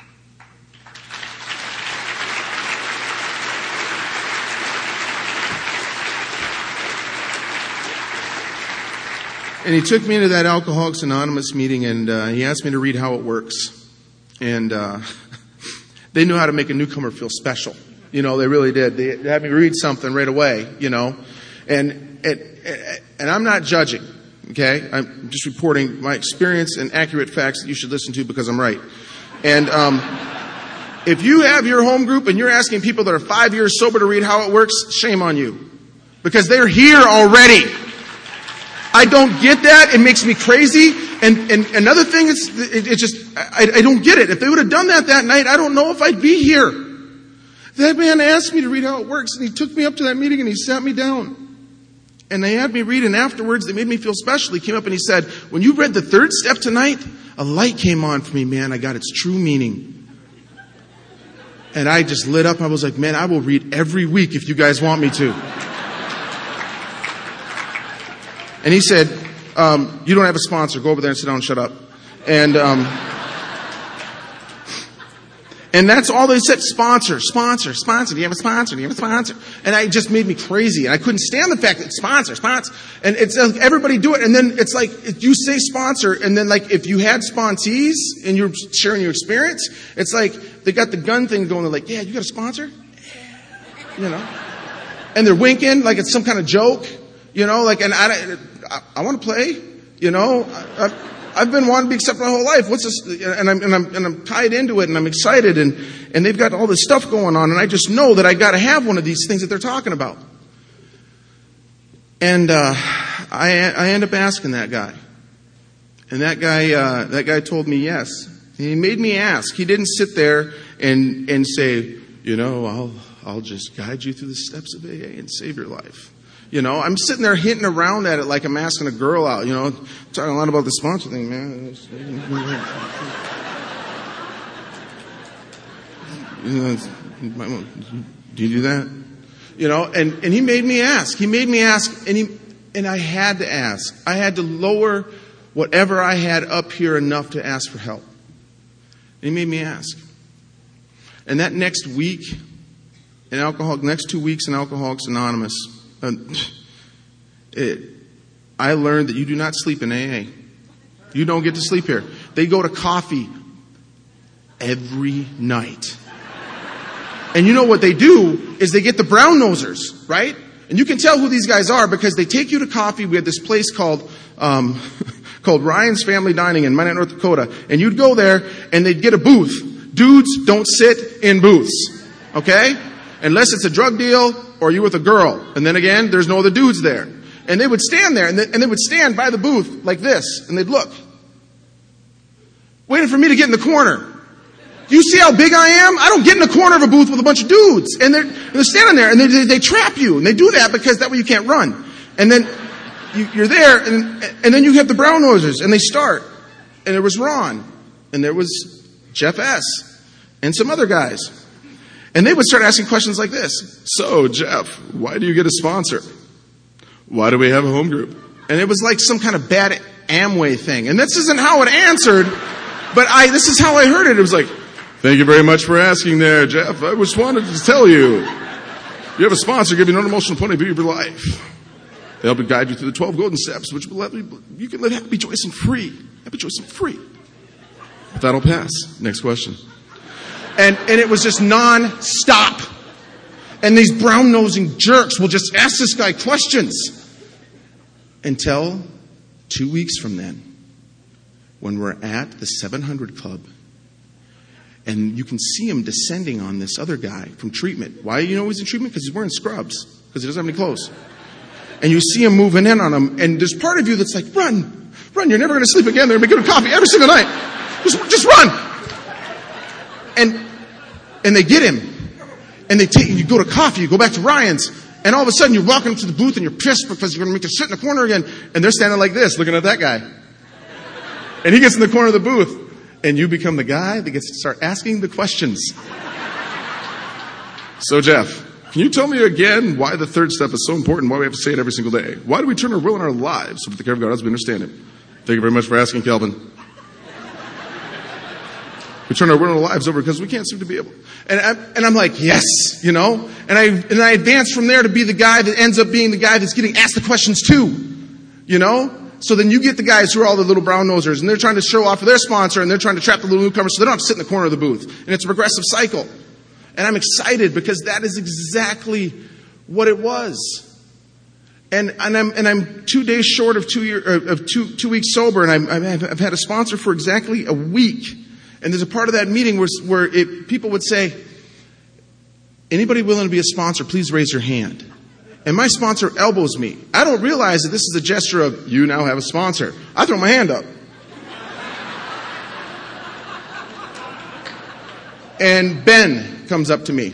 And he took me into that Alcoholics Anonymous meeting, and uh, he asked me to read How It Works. And uh, they knew how to make a newcomer feel special. You know, they really did. They had me read something right away, you know. And, and, and I'm not judging, okay? I'm just reporting my experience and accurate facts that you should listen to because I'm right. And um, if you have your home group and you're asking people that are five years sober to read How It Works, shame on you. Because they're here already. I don't get that. It makes me crazy. And, and another thing is, it, it just, I, I don't get it. If they would have done that that night, I don't know if I'd be here. That man asked me to read How It Works, and he took me up to that meeting and he sat me down. And they had me read, and afterwards they made me feel special. He came up and he said, "When you read the third step tonight, a light came on for me, man. I got its true meaning." And I just lit up. I was like, man, I will read every week if you guys want me to. And he said, um, "You don't have a sponsor. Go over there and sit down and shut up." And, um, and that's all they said. Sponsor, sponsor, sponsor. Do you have a sponsor? Do you have a sponsor? And it just made me crazy. And I couldn't stand the fact that sponsor, sponsor. And it's like everybody do it. And then it's like, if you say sponsor, and then like if you had sponsees and you're sharing your experience, it's like they got the gun thing going. They're like, "Yeah, you got a sponsor?" You know? And they're winking like it's some kind of joke. You know, like, and I, I, I want to play, you know, I, I, I've been wanting to be accepted my whole life. What's this? And I'm, and I'm, and I'm tied into it and I'm excited and, and they've got all this stuff going on and I just know that I got to have one of these things that they're talking about. And, uh, I, I end up asking that guy. And that guy, uh, that guy told me yes. He made me ask. He didn't sit there and, and say, you know, I'll, I'll just guide you through the steps of A A and save your life. You know, I'm sitting there hinting around at it like I'm asking a girl out, you know, talking a lot about the sponsor thing, man. Do you do that? You know, and, and he made me ask. He made me ask, and he and I had to ask. I had to lower whatever I had up here enough to ask for help. And he made me ask. And that next week, in alcohol, next two weeks in Alcoholics Anonymous, Uh, it, I learned that you do not sleep in A A. You don't get to sleep here. They go to coffee every night. And you know what they do is they get the brown nosers, right? And you can tell who these guys are because they take you to coffee. We had this place called um, called Ryan's Family Dining in Minot, North Dakota. And you'd go there and they'd get a booth. Dudes don't sit in booths, okay? Unless it's a drug deal or you're with a girl. And then again, there's no other dudes there. And they would stand there and they, and they would stand by the booth like this. And they'd look. Waiting for me to get in the corner. Do you see how big I am? I don't get in the corner of a booth with a bunch of dudes. And they're, and they're standing there and they, they, they trap you. And they do that because that way you can't run. And then you, you're there and, and then you have the brown nosers and they start. And there was Ron. And there was Jeff S. And some other guys. And they would start asking questions like this. So, Jeff, why do you get a sponsor? Why do we have a home group? And it was like some kind of bad Amway thing. And this isn't how it answered, but I, this is how I heard it. It was like, thank you very much for asking there, Jeff. I just wanted to tell you, you have a sponsor giving you an emotional point of view of your life. They help guide you through the twelve golden steps, which will let you, you can live happy, joyous, and free. Happy, joyous, and free. That'll pass. Next question. And, and it was just non-stop. And these brown-nosing jerks will just ask this guy questions. Until two weeks from then, when we're at the seven hundred Club, and you can see him descending on this other guy from treatment. Why do you know he's in treatment? Because he's wearing scrubs. Because he doesn't have any clothes. And you see him moving in on him, and there's part of you that's like, run, run, you're never going to sleep again. They're going to make good coffee every single night. Just, just run. And, and they get him. And they take, you go to coffee, you go back to Ryan's, and all of a sudden you're walking up to the booth and you're pissed because you're going to make them sit in the corner again, and they're standing like this, looking at that guy. And he gets in the corner of the booth, and you become the guy that gets to start asking the questions. So, Jeff, can you tell me again why the third step is so important, why we have to say it every single day? Why do we turn our will in our lives so with the care of God as we understand Him? Thank you very much for asking, Kelvin. We turn our will in our lives over because we can't seem to be able. And I'm, and I'm like, yes, you know. And I and I advance from there to be the guy that ends up being the guy that's getting asked the questions too, you know. So then you get the guys who are all the little brown nosers, and they're trying to show off for their sponsor, and they're trying to trap the little newcomers, so they don't have to sit in the corner of the booth. And it's a progressive cycle. And I'm excited because that is exactly what it was. And and I'm and I'm two days short of two year of two two weeks sober, and I'm, I've I've had a sponsor for exactly a week. And there's a part of that meeting where, where it, people would say, anybody willing to be a sponsor, please raise your hand. And my sponsor elbows me. I don't realize that this is a gesture of, you now have a sponsor. I throw my hand up. And Ben comes up to me.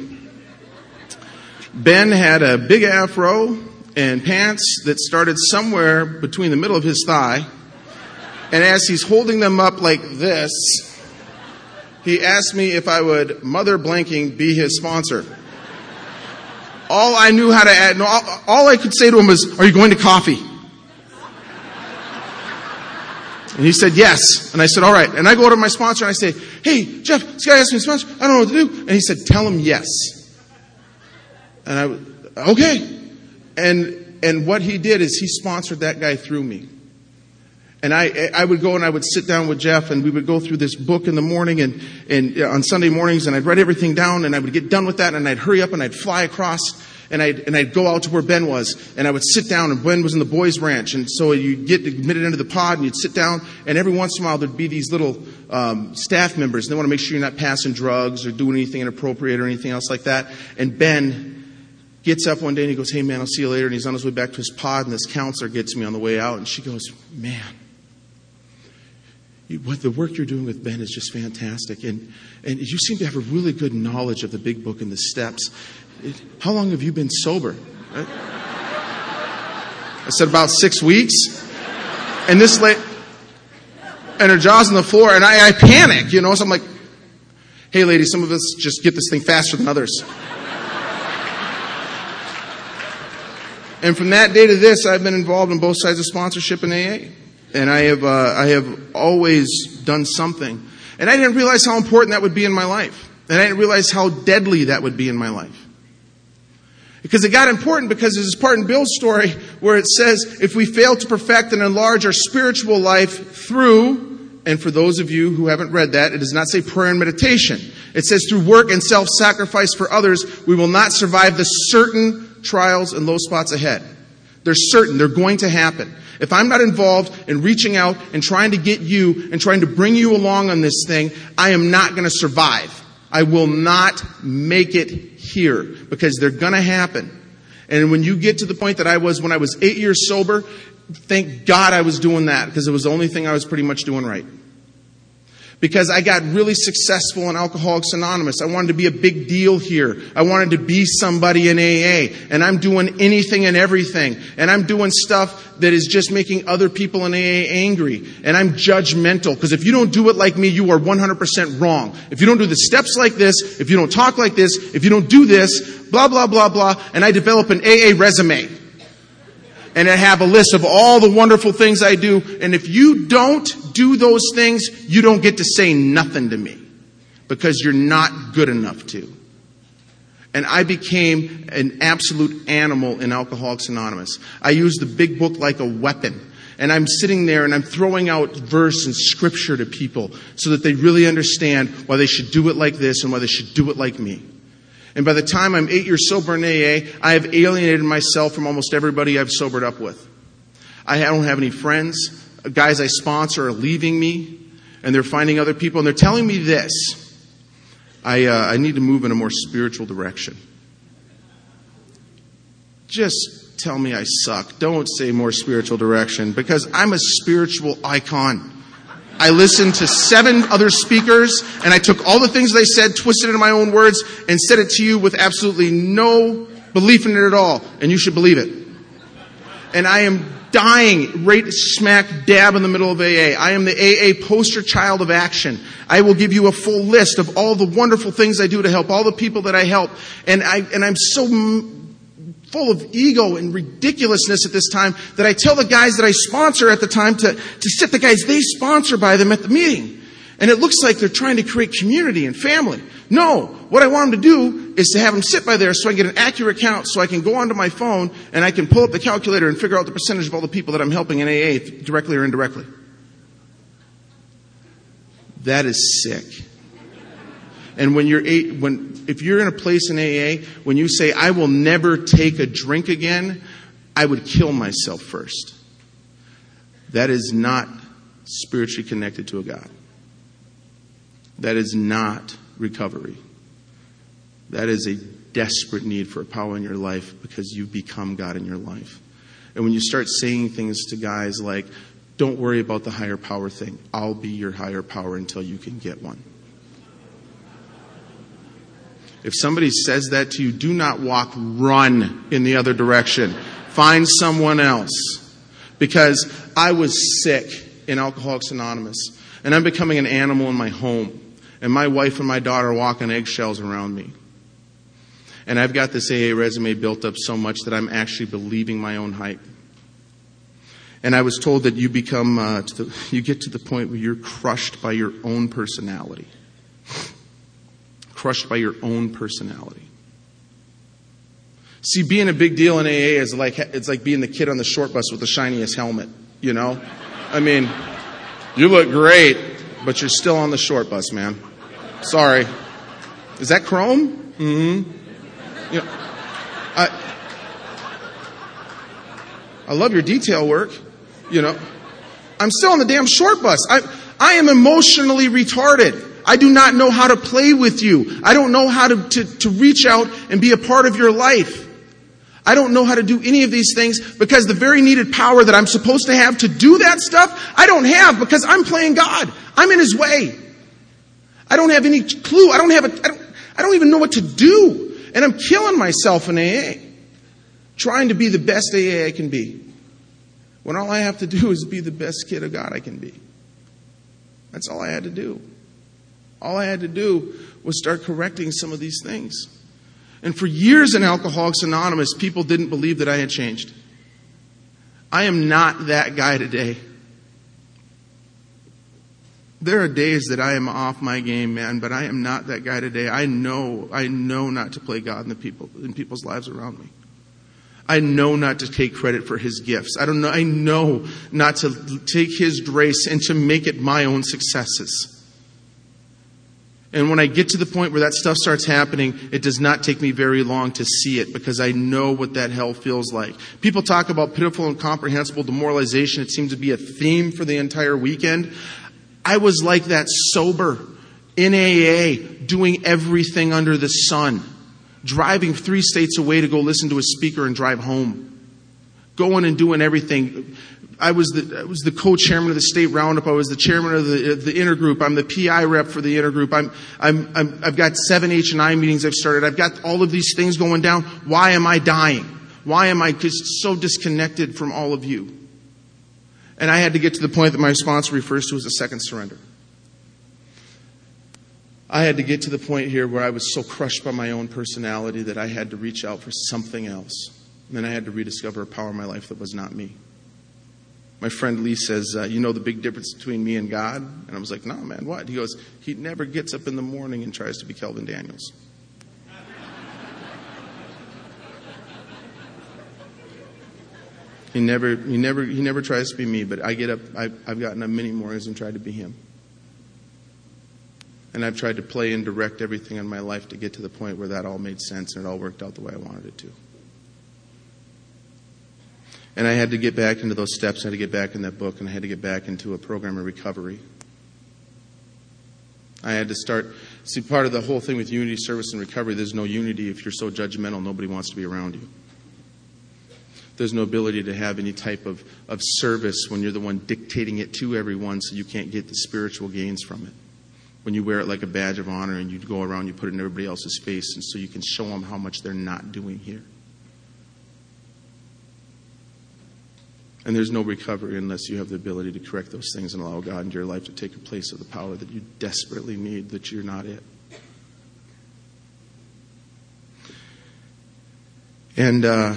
Ben had a big afro and pants that started somewhere between the middle of his thigh. And as he's holding them up like this, he asked me if I would, mother blanking, be his sponsor. All I knew how to add, no, all, all I could say to him was, are you going to coffee? And he said, yes. And I said, all right. And I go to my sponsor and I say, hey, Jeff, this guy asked me to sponsor. I don't know what to do. And he said, tell him yes. And I, okay. And, and what he did is he sponsored that guy through me. And I, I would go and I would sit down with Jeff and we would go through this book in the morning and, and on Sunday mornings, and I'd write everything down and I would get done with that and I'd hurry up and I'd fly across and I'd, and I'd go out to where Ben was and I would sit down, and Ben was in the boys' ranch. And so you'd get admitted into the pod and you'd sit down, and every once in a while there'd be these little um, staff members. And they want to make sure you're not passing drugs or doing anything inappropriate or anything else like that. And Ben gets up one day and he goes, hey man, I'll see you later. And he's on his way back to his pod, and this counselor gets me on the way out and she goes, man, what the work you're doing with Ben is just fantastic. And, and you seem to have a really good knowledge of the big book and the steps. How long have you been sober? I said, about six weeks. And this lady, and her jaw's on the floor, and I, I panic, you know. So I'm like, hey lady, some of us just get this thing faster than others. And from that day to this, I've been involved in both sides of sponsorship and A A. And I have, uh, I have always done something. And I didn't realize how important that would be in my life. And I didn't realize how deadly that would be in my life. Because it got important because there's this part in Bill's story where it says, if we fail to perfect and enlarge our spiritual life through, and for those of you who haven't read that, it does not say prayer and meditation. It says through work and self-sacrifice for others, we will not survive the certain trials and low spots ahead. They're certain. They're going to happen. If I'm not involved in reaching out and trying to get you and trying to bring you along on this thing, I am not going to survive. I will not make it here because they're going to happen. And when you get to the point that I was when I was eight years sober, thank God I was doing that because it was the only thing I was pretty much doing right. Because I got really successful in Alcoholics Anonymous. I wanted to be a big deal here. I wanted to be somebody in A A. And I'm doing anything and everything. And I'm doing stuff that is just making other people in A A angry. And I'm judgmental. Because if you don't do it like me, you are one hundred percent wrong. If you don't do the steps like this, if you don't talk like this, if you don't do this, blah, blah, blah, blah. And I develop an A A resume. And I have a list of all the wonderful things I do. And if you don't do those things, you don't get to say nothing to me. Because you're not good enough to. And I became an absolute animal in Alcoholics Anonymous. I used the big book like a weapon. And I'm sitting there and I'm throwing out verse and scripture to people so that they really understand why they should do it like this and why they should do it like me. And by the time I'm eight years sober in A A, I have alienated myself from almost everybody I've sobered up with. I don't have any friends. Guys I sponsor are leaving me, and they're finding other people, and they're telling me this. I, uh, I need to move in a more spiritual direction. Just tell me I suck. Don't say more spiritual direction, because I'm a spiritual icon. I listened to seven other speakers, and I took all the things they said, twisted it in my own words, and said it to you with absolutely no belief in it at all. And you should believe it. And I am dying right smack dab in the middle of A A. I am the A A poster child of action. I will give you a full list of all the wonderful things I do to help all the people that I help. And, I, and I'm so m- full of ego and ridiculousness at this time that I tell the guys that I sponsor at the time to, to sit the guys they sponsor by them at the meeting. And it looks like they're trying to create community and family. No, what I want them to do is to have them sit by there so I can get an accurate count so I can go onto my phone and I can pull up the calculator and figure out the percentage of all the people that I'm helping in A A, directly or indirectly. That is sick. And when you're eight, when if you're in a place in A A, when you say, I will never take a drink again, I would kill myself first. That is not spiritually connected to a God. That is not recovery. That is a desperate need for a power in your life because you've become God in your life. And when you start saying things to guys like, don't worry about the higher power thing. I'll be your higher power until you can get one. If somebody says that to you, do not walk, run in the other direction. Find someone else. Because I was sick in Alcoholics Anonymous. And I'm becoming an animal in my home. And my wife and my daughter walk on eggshells around me. And I've got this A A resume built up so much that I'm actually believing my own hype. And I was told that you become, uh, to the, you get to the point where you're crushed by your own personality. Crushed by your own personality. See, being a big deal in A A is like, it's like being the kid on the short bus with the shiniest helmet, you know? I mean, you look great, but you're still on the short bus, man. Sorry. Is that chrome? Mm-hmm. You know, I, I love your detail work. You know, I'm still on the damn short bus. I, I am emotionally retarded. I do not know how to play with you. I don't know how to, to, to reach out and be a part of your life. I don't know how to do any of these things because the very needed power that I'm supposed to have to do that stuff, I don't have because I'm playing God. I'm in His way. I don't have any clue. I don't have a, I don't, I don't even know what to do. And I'm killing myself in A A. Trying to be the best A A I can be. When all I have to do is be the best kid of God I can be. That's all I had to do. All I had to do was start correcting some of these things. And for years in Alcoholics Anonymous, people didn't believe that I had changed. I am not that guy today. There are days that I am off my game, man, but I am not that guy today. I know, I know not to play God in the people, in people's lives around me. I know not to take credit for His gifts. I don't know, I know not to take His grace and to make it my own successes. And when I get to the point where that stuff starts happening, it does not take me very long to see it, because I know what that hell feels like. People talk about pitiful and incomprehensible demoralization. It seems to be a theme for the entire weekend. I was like that sober, in A A, doing everything under the sun. Driving three states away to go listen to a speaker and drive home. Going and doing everything. I was the I was the co-chairman of the state roundup. I was the chairman of the of the intergroup. I'm the P I rep for the intergroup. I'm I'm, I'm I've got seven H and I meetings I've started. I've got all of these things going down. Why am I dying? Why am I just so disconnected from all of you? And I had to get to the point that my sponsor refers to as a second surrender. I had to get to the point here where I was so crushed by my own personality that I had to reach out for something else. And then I had to rediscover a power in my life that was not me. My friend Lee says, uh, you know the big difference between me and God? And I was like, no, man, what? He goes, he never gets up in the morning and tries to be Kelvin Daniels. he never, he never, he never tries to be me, but I get up, I, I've gotten up many mornings and tried to be him. And I've tried to play and direct everything in my life to get to the point where that all made sense and it all worked out the way I wanted it to. And I had to get back into those steps. I had to get back in that book, and I had to get back into a program of recovery. I had to start. See, part of the whole thing with unity, service, and recovery, there's no unity if you're so judgmental, nobody wants to be around you. There's no ability to have any type of, of service when you're the one dictating it to everyone, so you can't get the spiritual gains from it. When you wear it like a badge of honor and you go around, you put it in everybody else's face, and so you can show them how much they're not doing here. And there's no recovery unless you have the ability to correct those things and allow God into your life to take a place of the power that you desperately need, that you're not it. And uh,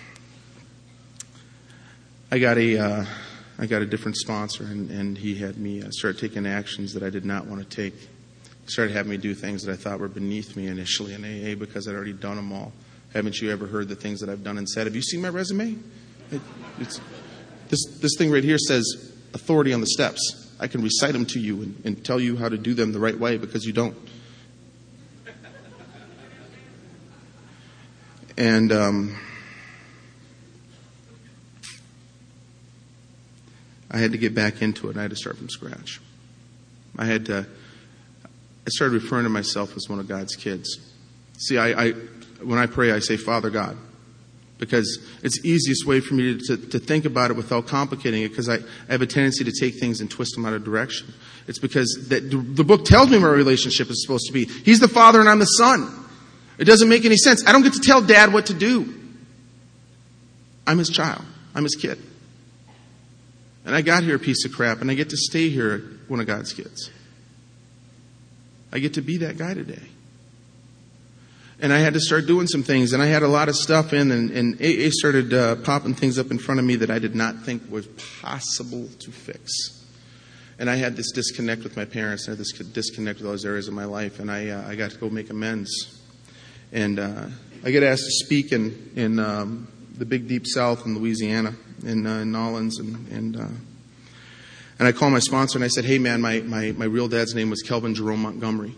I got a uh, I got a different sponsor, and, and he had me uh, start taking actions that I did not want to take. He started having me do things that I thought were beneath me initially in A A because I'd already done them all. Haven't you ever heard the things that I've done and said? Have you seen my resume? It, it's... This this thing right here says authority on the steps. I can recite them to you and, and tell you how to do them the right way because you don't. And um, I had to get back into it, and I had to start from scratch. I had to. I started referring to myself as one of God's kids. See, I, I when I pray, I say, Father God. Because it's the easiest way for me to, to, to think about it without complicating it, because I, I have a tendency to take things and twist them out of direction. It's because that, the book tells me what our relationship is supposed to be. He's the father and I'm the son. It doesn't make any sense. I don't get to tell Dad what to do. I'm his child. I'm his kid. And I got here a piece of crap, and I get to stay here one of God's kids. I get to be that guy today. And I had to start doing some things, and I had a lot of stuff in, and, and A A started uh, popping things up in front of me that I did not think was possible to fix. And I had this disconnect with my parents. I had this disconnect with those areas of my life, and I uh, I got to go make amends. And uh, I get asked to speak in in um, the big deep South in Louisiana, in, uh, in Nolens, and and uh, and I called my sponsor and I said, "Hey man, my my my real dad's name was Kelvin Jerome Montgomery.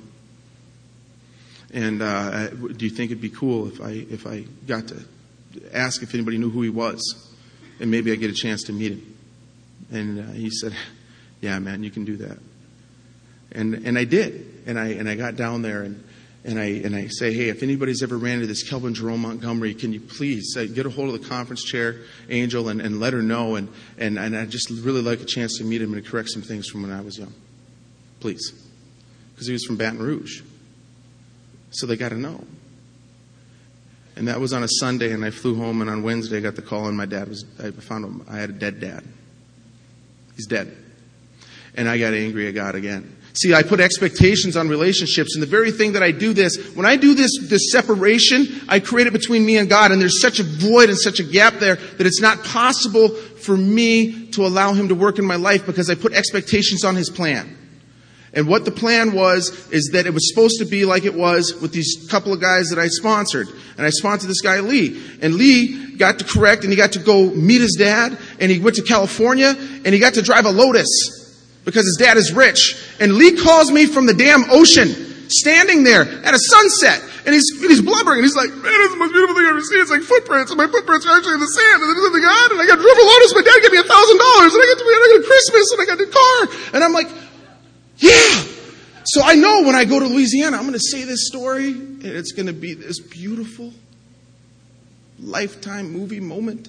And uh, do you think it'd be cool if I if I got to ask if anybody knew who he was, and maybe I get a chance to meet him?" And uh, he said, "Yeah, man, you can do that." And and I did, and I and I got down there, and and I and I say, "Hey, if anybody's ever ran into this Kelvin Jerome Montgomery, can you please uh, get a hold of the conference chair, Angel, and, and let her know, and and and I just really like a chance to meet him and to correct some things from when I was young, please," because he was from Baton Rouge. So they got to know. And that was on a Sunday, and I flew home, and on Wednesday I got the call, and my dad was, I found him, I had a dead dad. He's dead. And I got angry at God again. See, I put expectations on relationships, and the very thing that I do this, when I do this, this separation, I create it between me and God, and there's such a void and such a gap there that it's not possible for me to allow Him to work in my life because I put expectations on His plan. And what the plan was is that it was supposed to be like it was with these couple of guys that I sponsored. And I sponsored this guy, Lee. And Lee got to correct, and he got to go meet his dad, and he went to California, and he got to drive a Lotus because his dad is rich. And Lee calls me from the damn ocean, standing there at a sunset. And he's, he's blubbering, and he's like, man, it's the most beautiful thing I've ever seen. It's like footprints, and my footprints are actually in the sand, and there's nothing on, and I got drove a Lotus, my dad gave me a thousand dollars, and I got to be, I got Christmas, and I got a car. And I'm like, yeah. So I know when I go to Louisiana, I'm going to say this story, and it's going to be this beautiful Lifetime movie moment.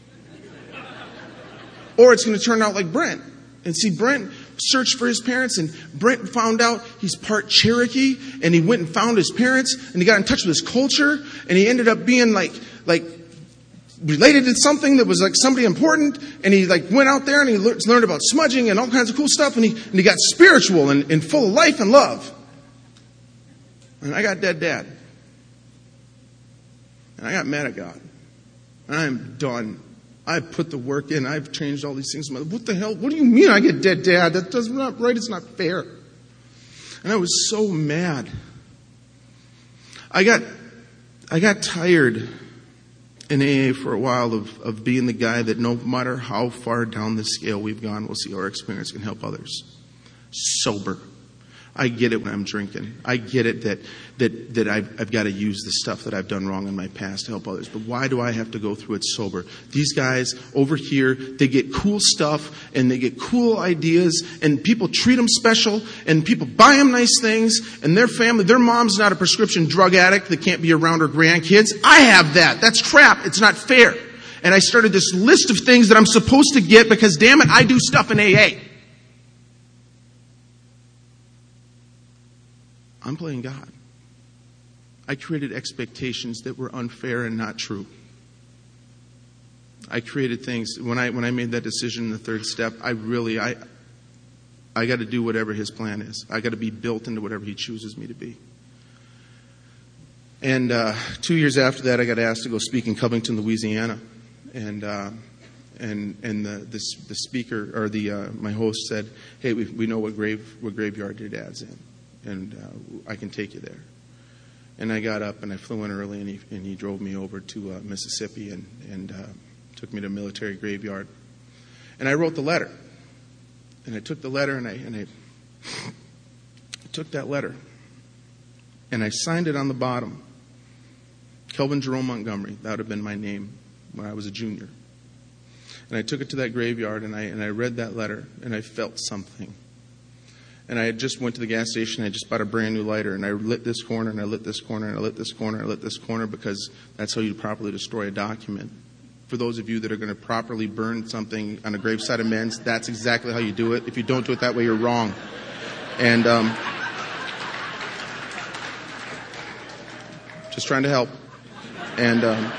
Or it's going to turn out like Brent. And see, Brent searched for his parents, and Brent found out he's part Cherokee, and he went and found his parents, and he got in touch with his culture, and he ended up being like, like, related to something that was like somebody important, and he like went out there and he le- learned about smudging and all kinds of cool stuff, and he and he got spiritual and, and full of life and love. And I got dead dad. And I got mad at God. And I'm done. I've put the work in. I've changed all these things. What the hell? What do you mean I get dead dad? That does not right. It's not fair. And I was so mad. I got I got tired in A A for a while of, of being the guy that no matter how far down the scale we've gone, we'll see our experience can help others. Sober. I get it when I'm drinking. I get it that that that I've, I've got to use the stuff that I've done wrong in my past to help others. But why do I have to go through it sober? These guys over here, they get cool stuff and they get cool ideas, and people treat them special, and people buy them nice things, and their family, their mom's not a prescription drug addict that can't be around her grandkids. I have that. That's crap. It's not fair. And I started this list of things that I'm supposed to get because, damn it, I do stuff in A A. I'm playing God. I created expectations that were unfair and not true. I created things when I when I made that decision in the third step. I really I I got to do whatever His plan is. I got to be built into whatever He chooses me to be. And uh, two years after that, I got asked to go speak in Covington, Louisiana, and uh, and and the the, the speaker or the uh, my host said, "Hey, we we know what grave what graveyard your dad's in, and uh, I can take you there." And I got up and I flew in early, and he and he drove me over to uh, Mississippi and and uh, took me to a military graveyard. And I wrote the letter, and I took the letter and I and I took that letter, and I signed it on the bottom. Kelvin Jerome Montgomery. That would have been my name when I was a junior. And I took it to that graveyard, and I and I read that letter, and I felt something. And I had just went to the gas station. I just bought a brand new lighter, and I lit this corner, and I lit this corner, and I lit this corner, and I lit this corner, because that's how you properly destroy a document. For those of you that are going to properly burn something on a gravesite of men's, that's exactly how you do it. If you don't do it that way, you're wrong. And um, just trying to help. And um,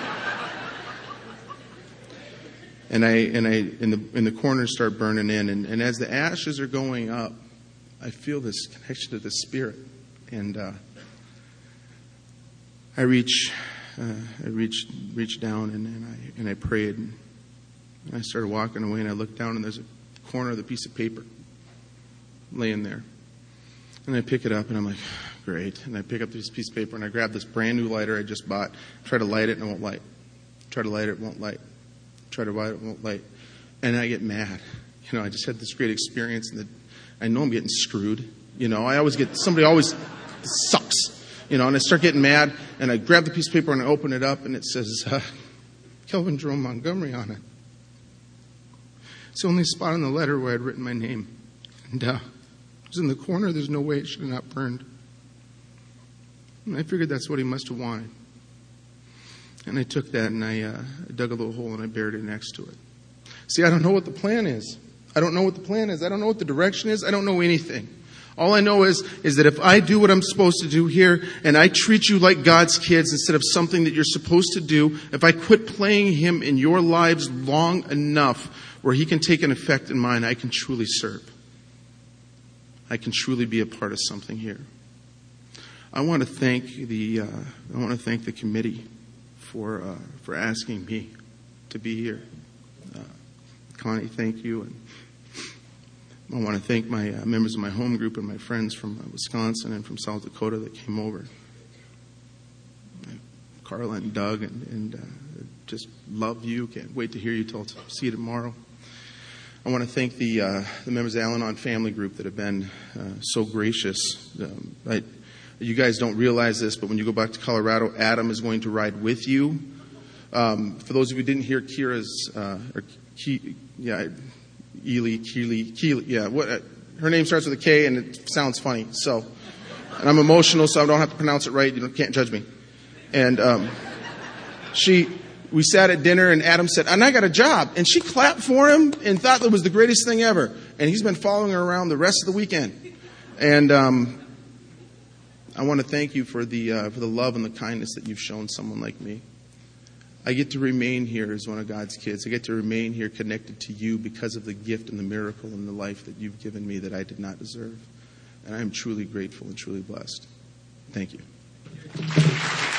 and I and I in the in the corners start burning in, and, and as the ashes are going up, I feel this connection to the Spirit, and uh, I reach, uh, I reach, reach down, and, and I and I prayed, and I started walking away, and I looked down, and there's a corner of the piece of paper laying there, and I pick it up, and I'm like, great, and I pick up this piece of paper, and I grab this brand new lighter I just bought, try to light it, and it won't light, try to light it, it won't light, try to light it, it won't light, and I get mad. You know, I just had this great experience, and the I know I'm getting screwed. You know, I always get, somebody always, this sucks. You know, and I start getting mad, and I grab the piece of paper and I open it up, and it says, uh, Kelvin Jerome Montgomery on it. It's the only spot on the letter where I'd written my name. And uh, it was in the corner. There's no way it should have not burned. And I figured that's what he must have wanted. And I took that and I uh, dug a little hole and I buried it next to it. See, I don't know what the plan is. I don't know what the plan is. I don't know what the direction is. I don't know anything. All I know is, is that if I do what I'm supposed to do here, and I treat you like God's kids instead of something that you're supposed to do, if I quit playing Him in your lives long enough where He can take an effect in mine, I can truly serve. I can truly be a part of something here. I want to thank the uh, I want to thank the committee for uh, for asking me to be here. Uh, Connie, thank you. And I want to thank my uh, members of my home group and my friends from uh, Wisconsin and from South Dakota that came over. Carla and Doug, and, and uh, just love you. Can't wait to hear you till see you tomorrow. I want to thank the uh, the members of the Al-Anon family group that have been uh, so gracious. Um, I, you guys don't realize this, but when you go back to Colorado, Adam is going to ride with you. Um, for those of you who didn't hear Kira's, uh, or Ke- yeah, Ely, Keely, Keely, yeah, what, uh, her name starts with a K and it sounds funny. So, and I'm emotional, so I don't have to pronounce it right. You can't judge me. And um, she, we sat at dinner, and Adam said, "And I got a job." And she clapped for him and thought that was the greatest thing ever. And he's been following her around the rest of the weekend. And um, I want to thank you for the uh, for the love and the kindness that you've shown someone like me. I get to remain here as one of God's kids. I get to remain here connected to you because of the gift and the miracle and the life that you've given me that I did not deserve. And I am truly grateful and truly blessed. Thank you.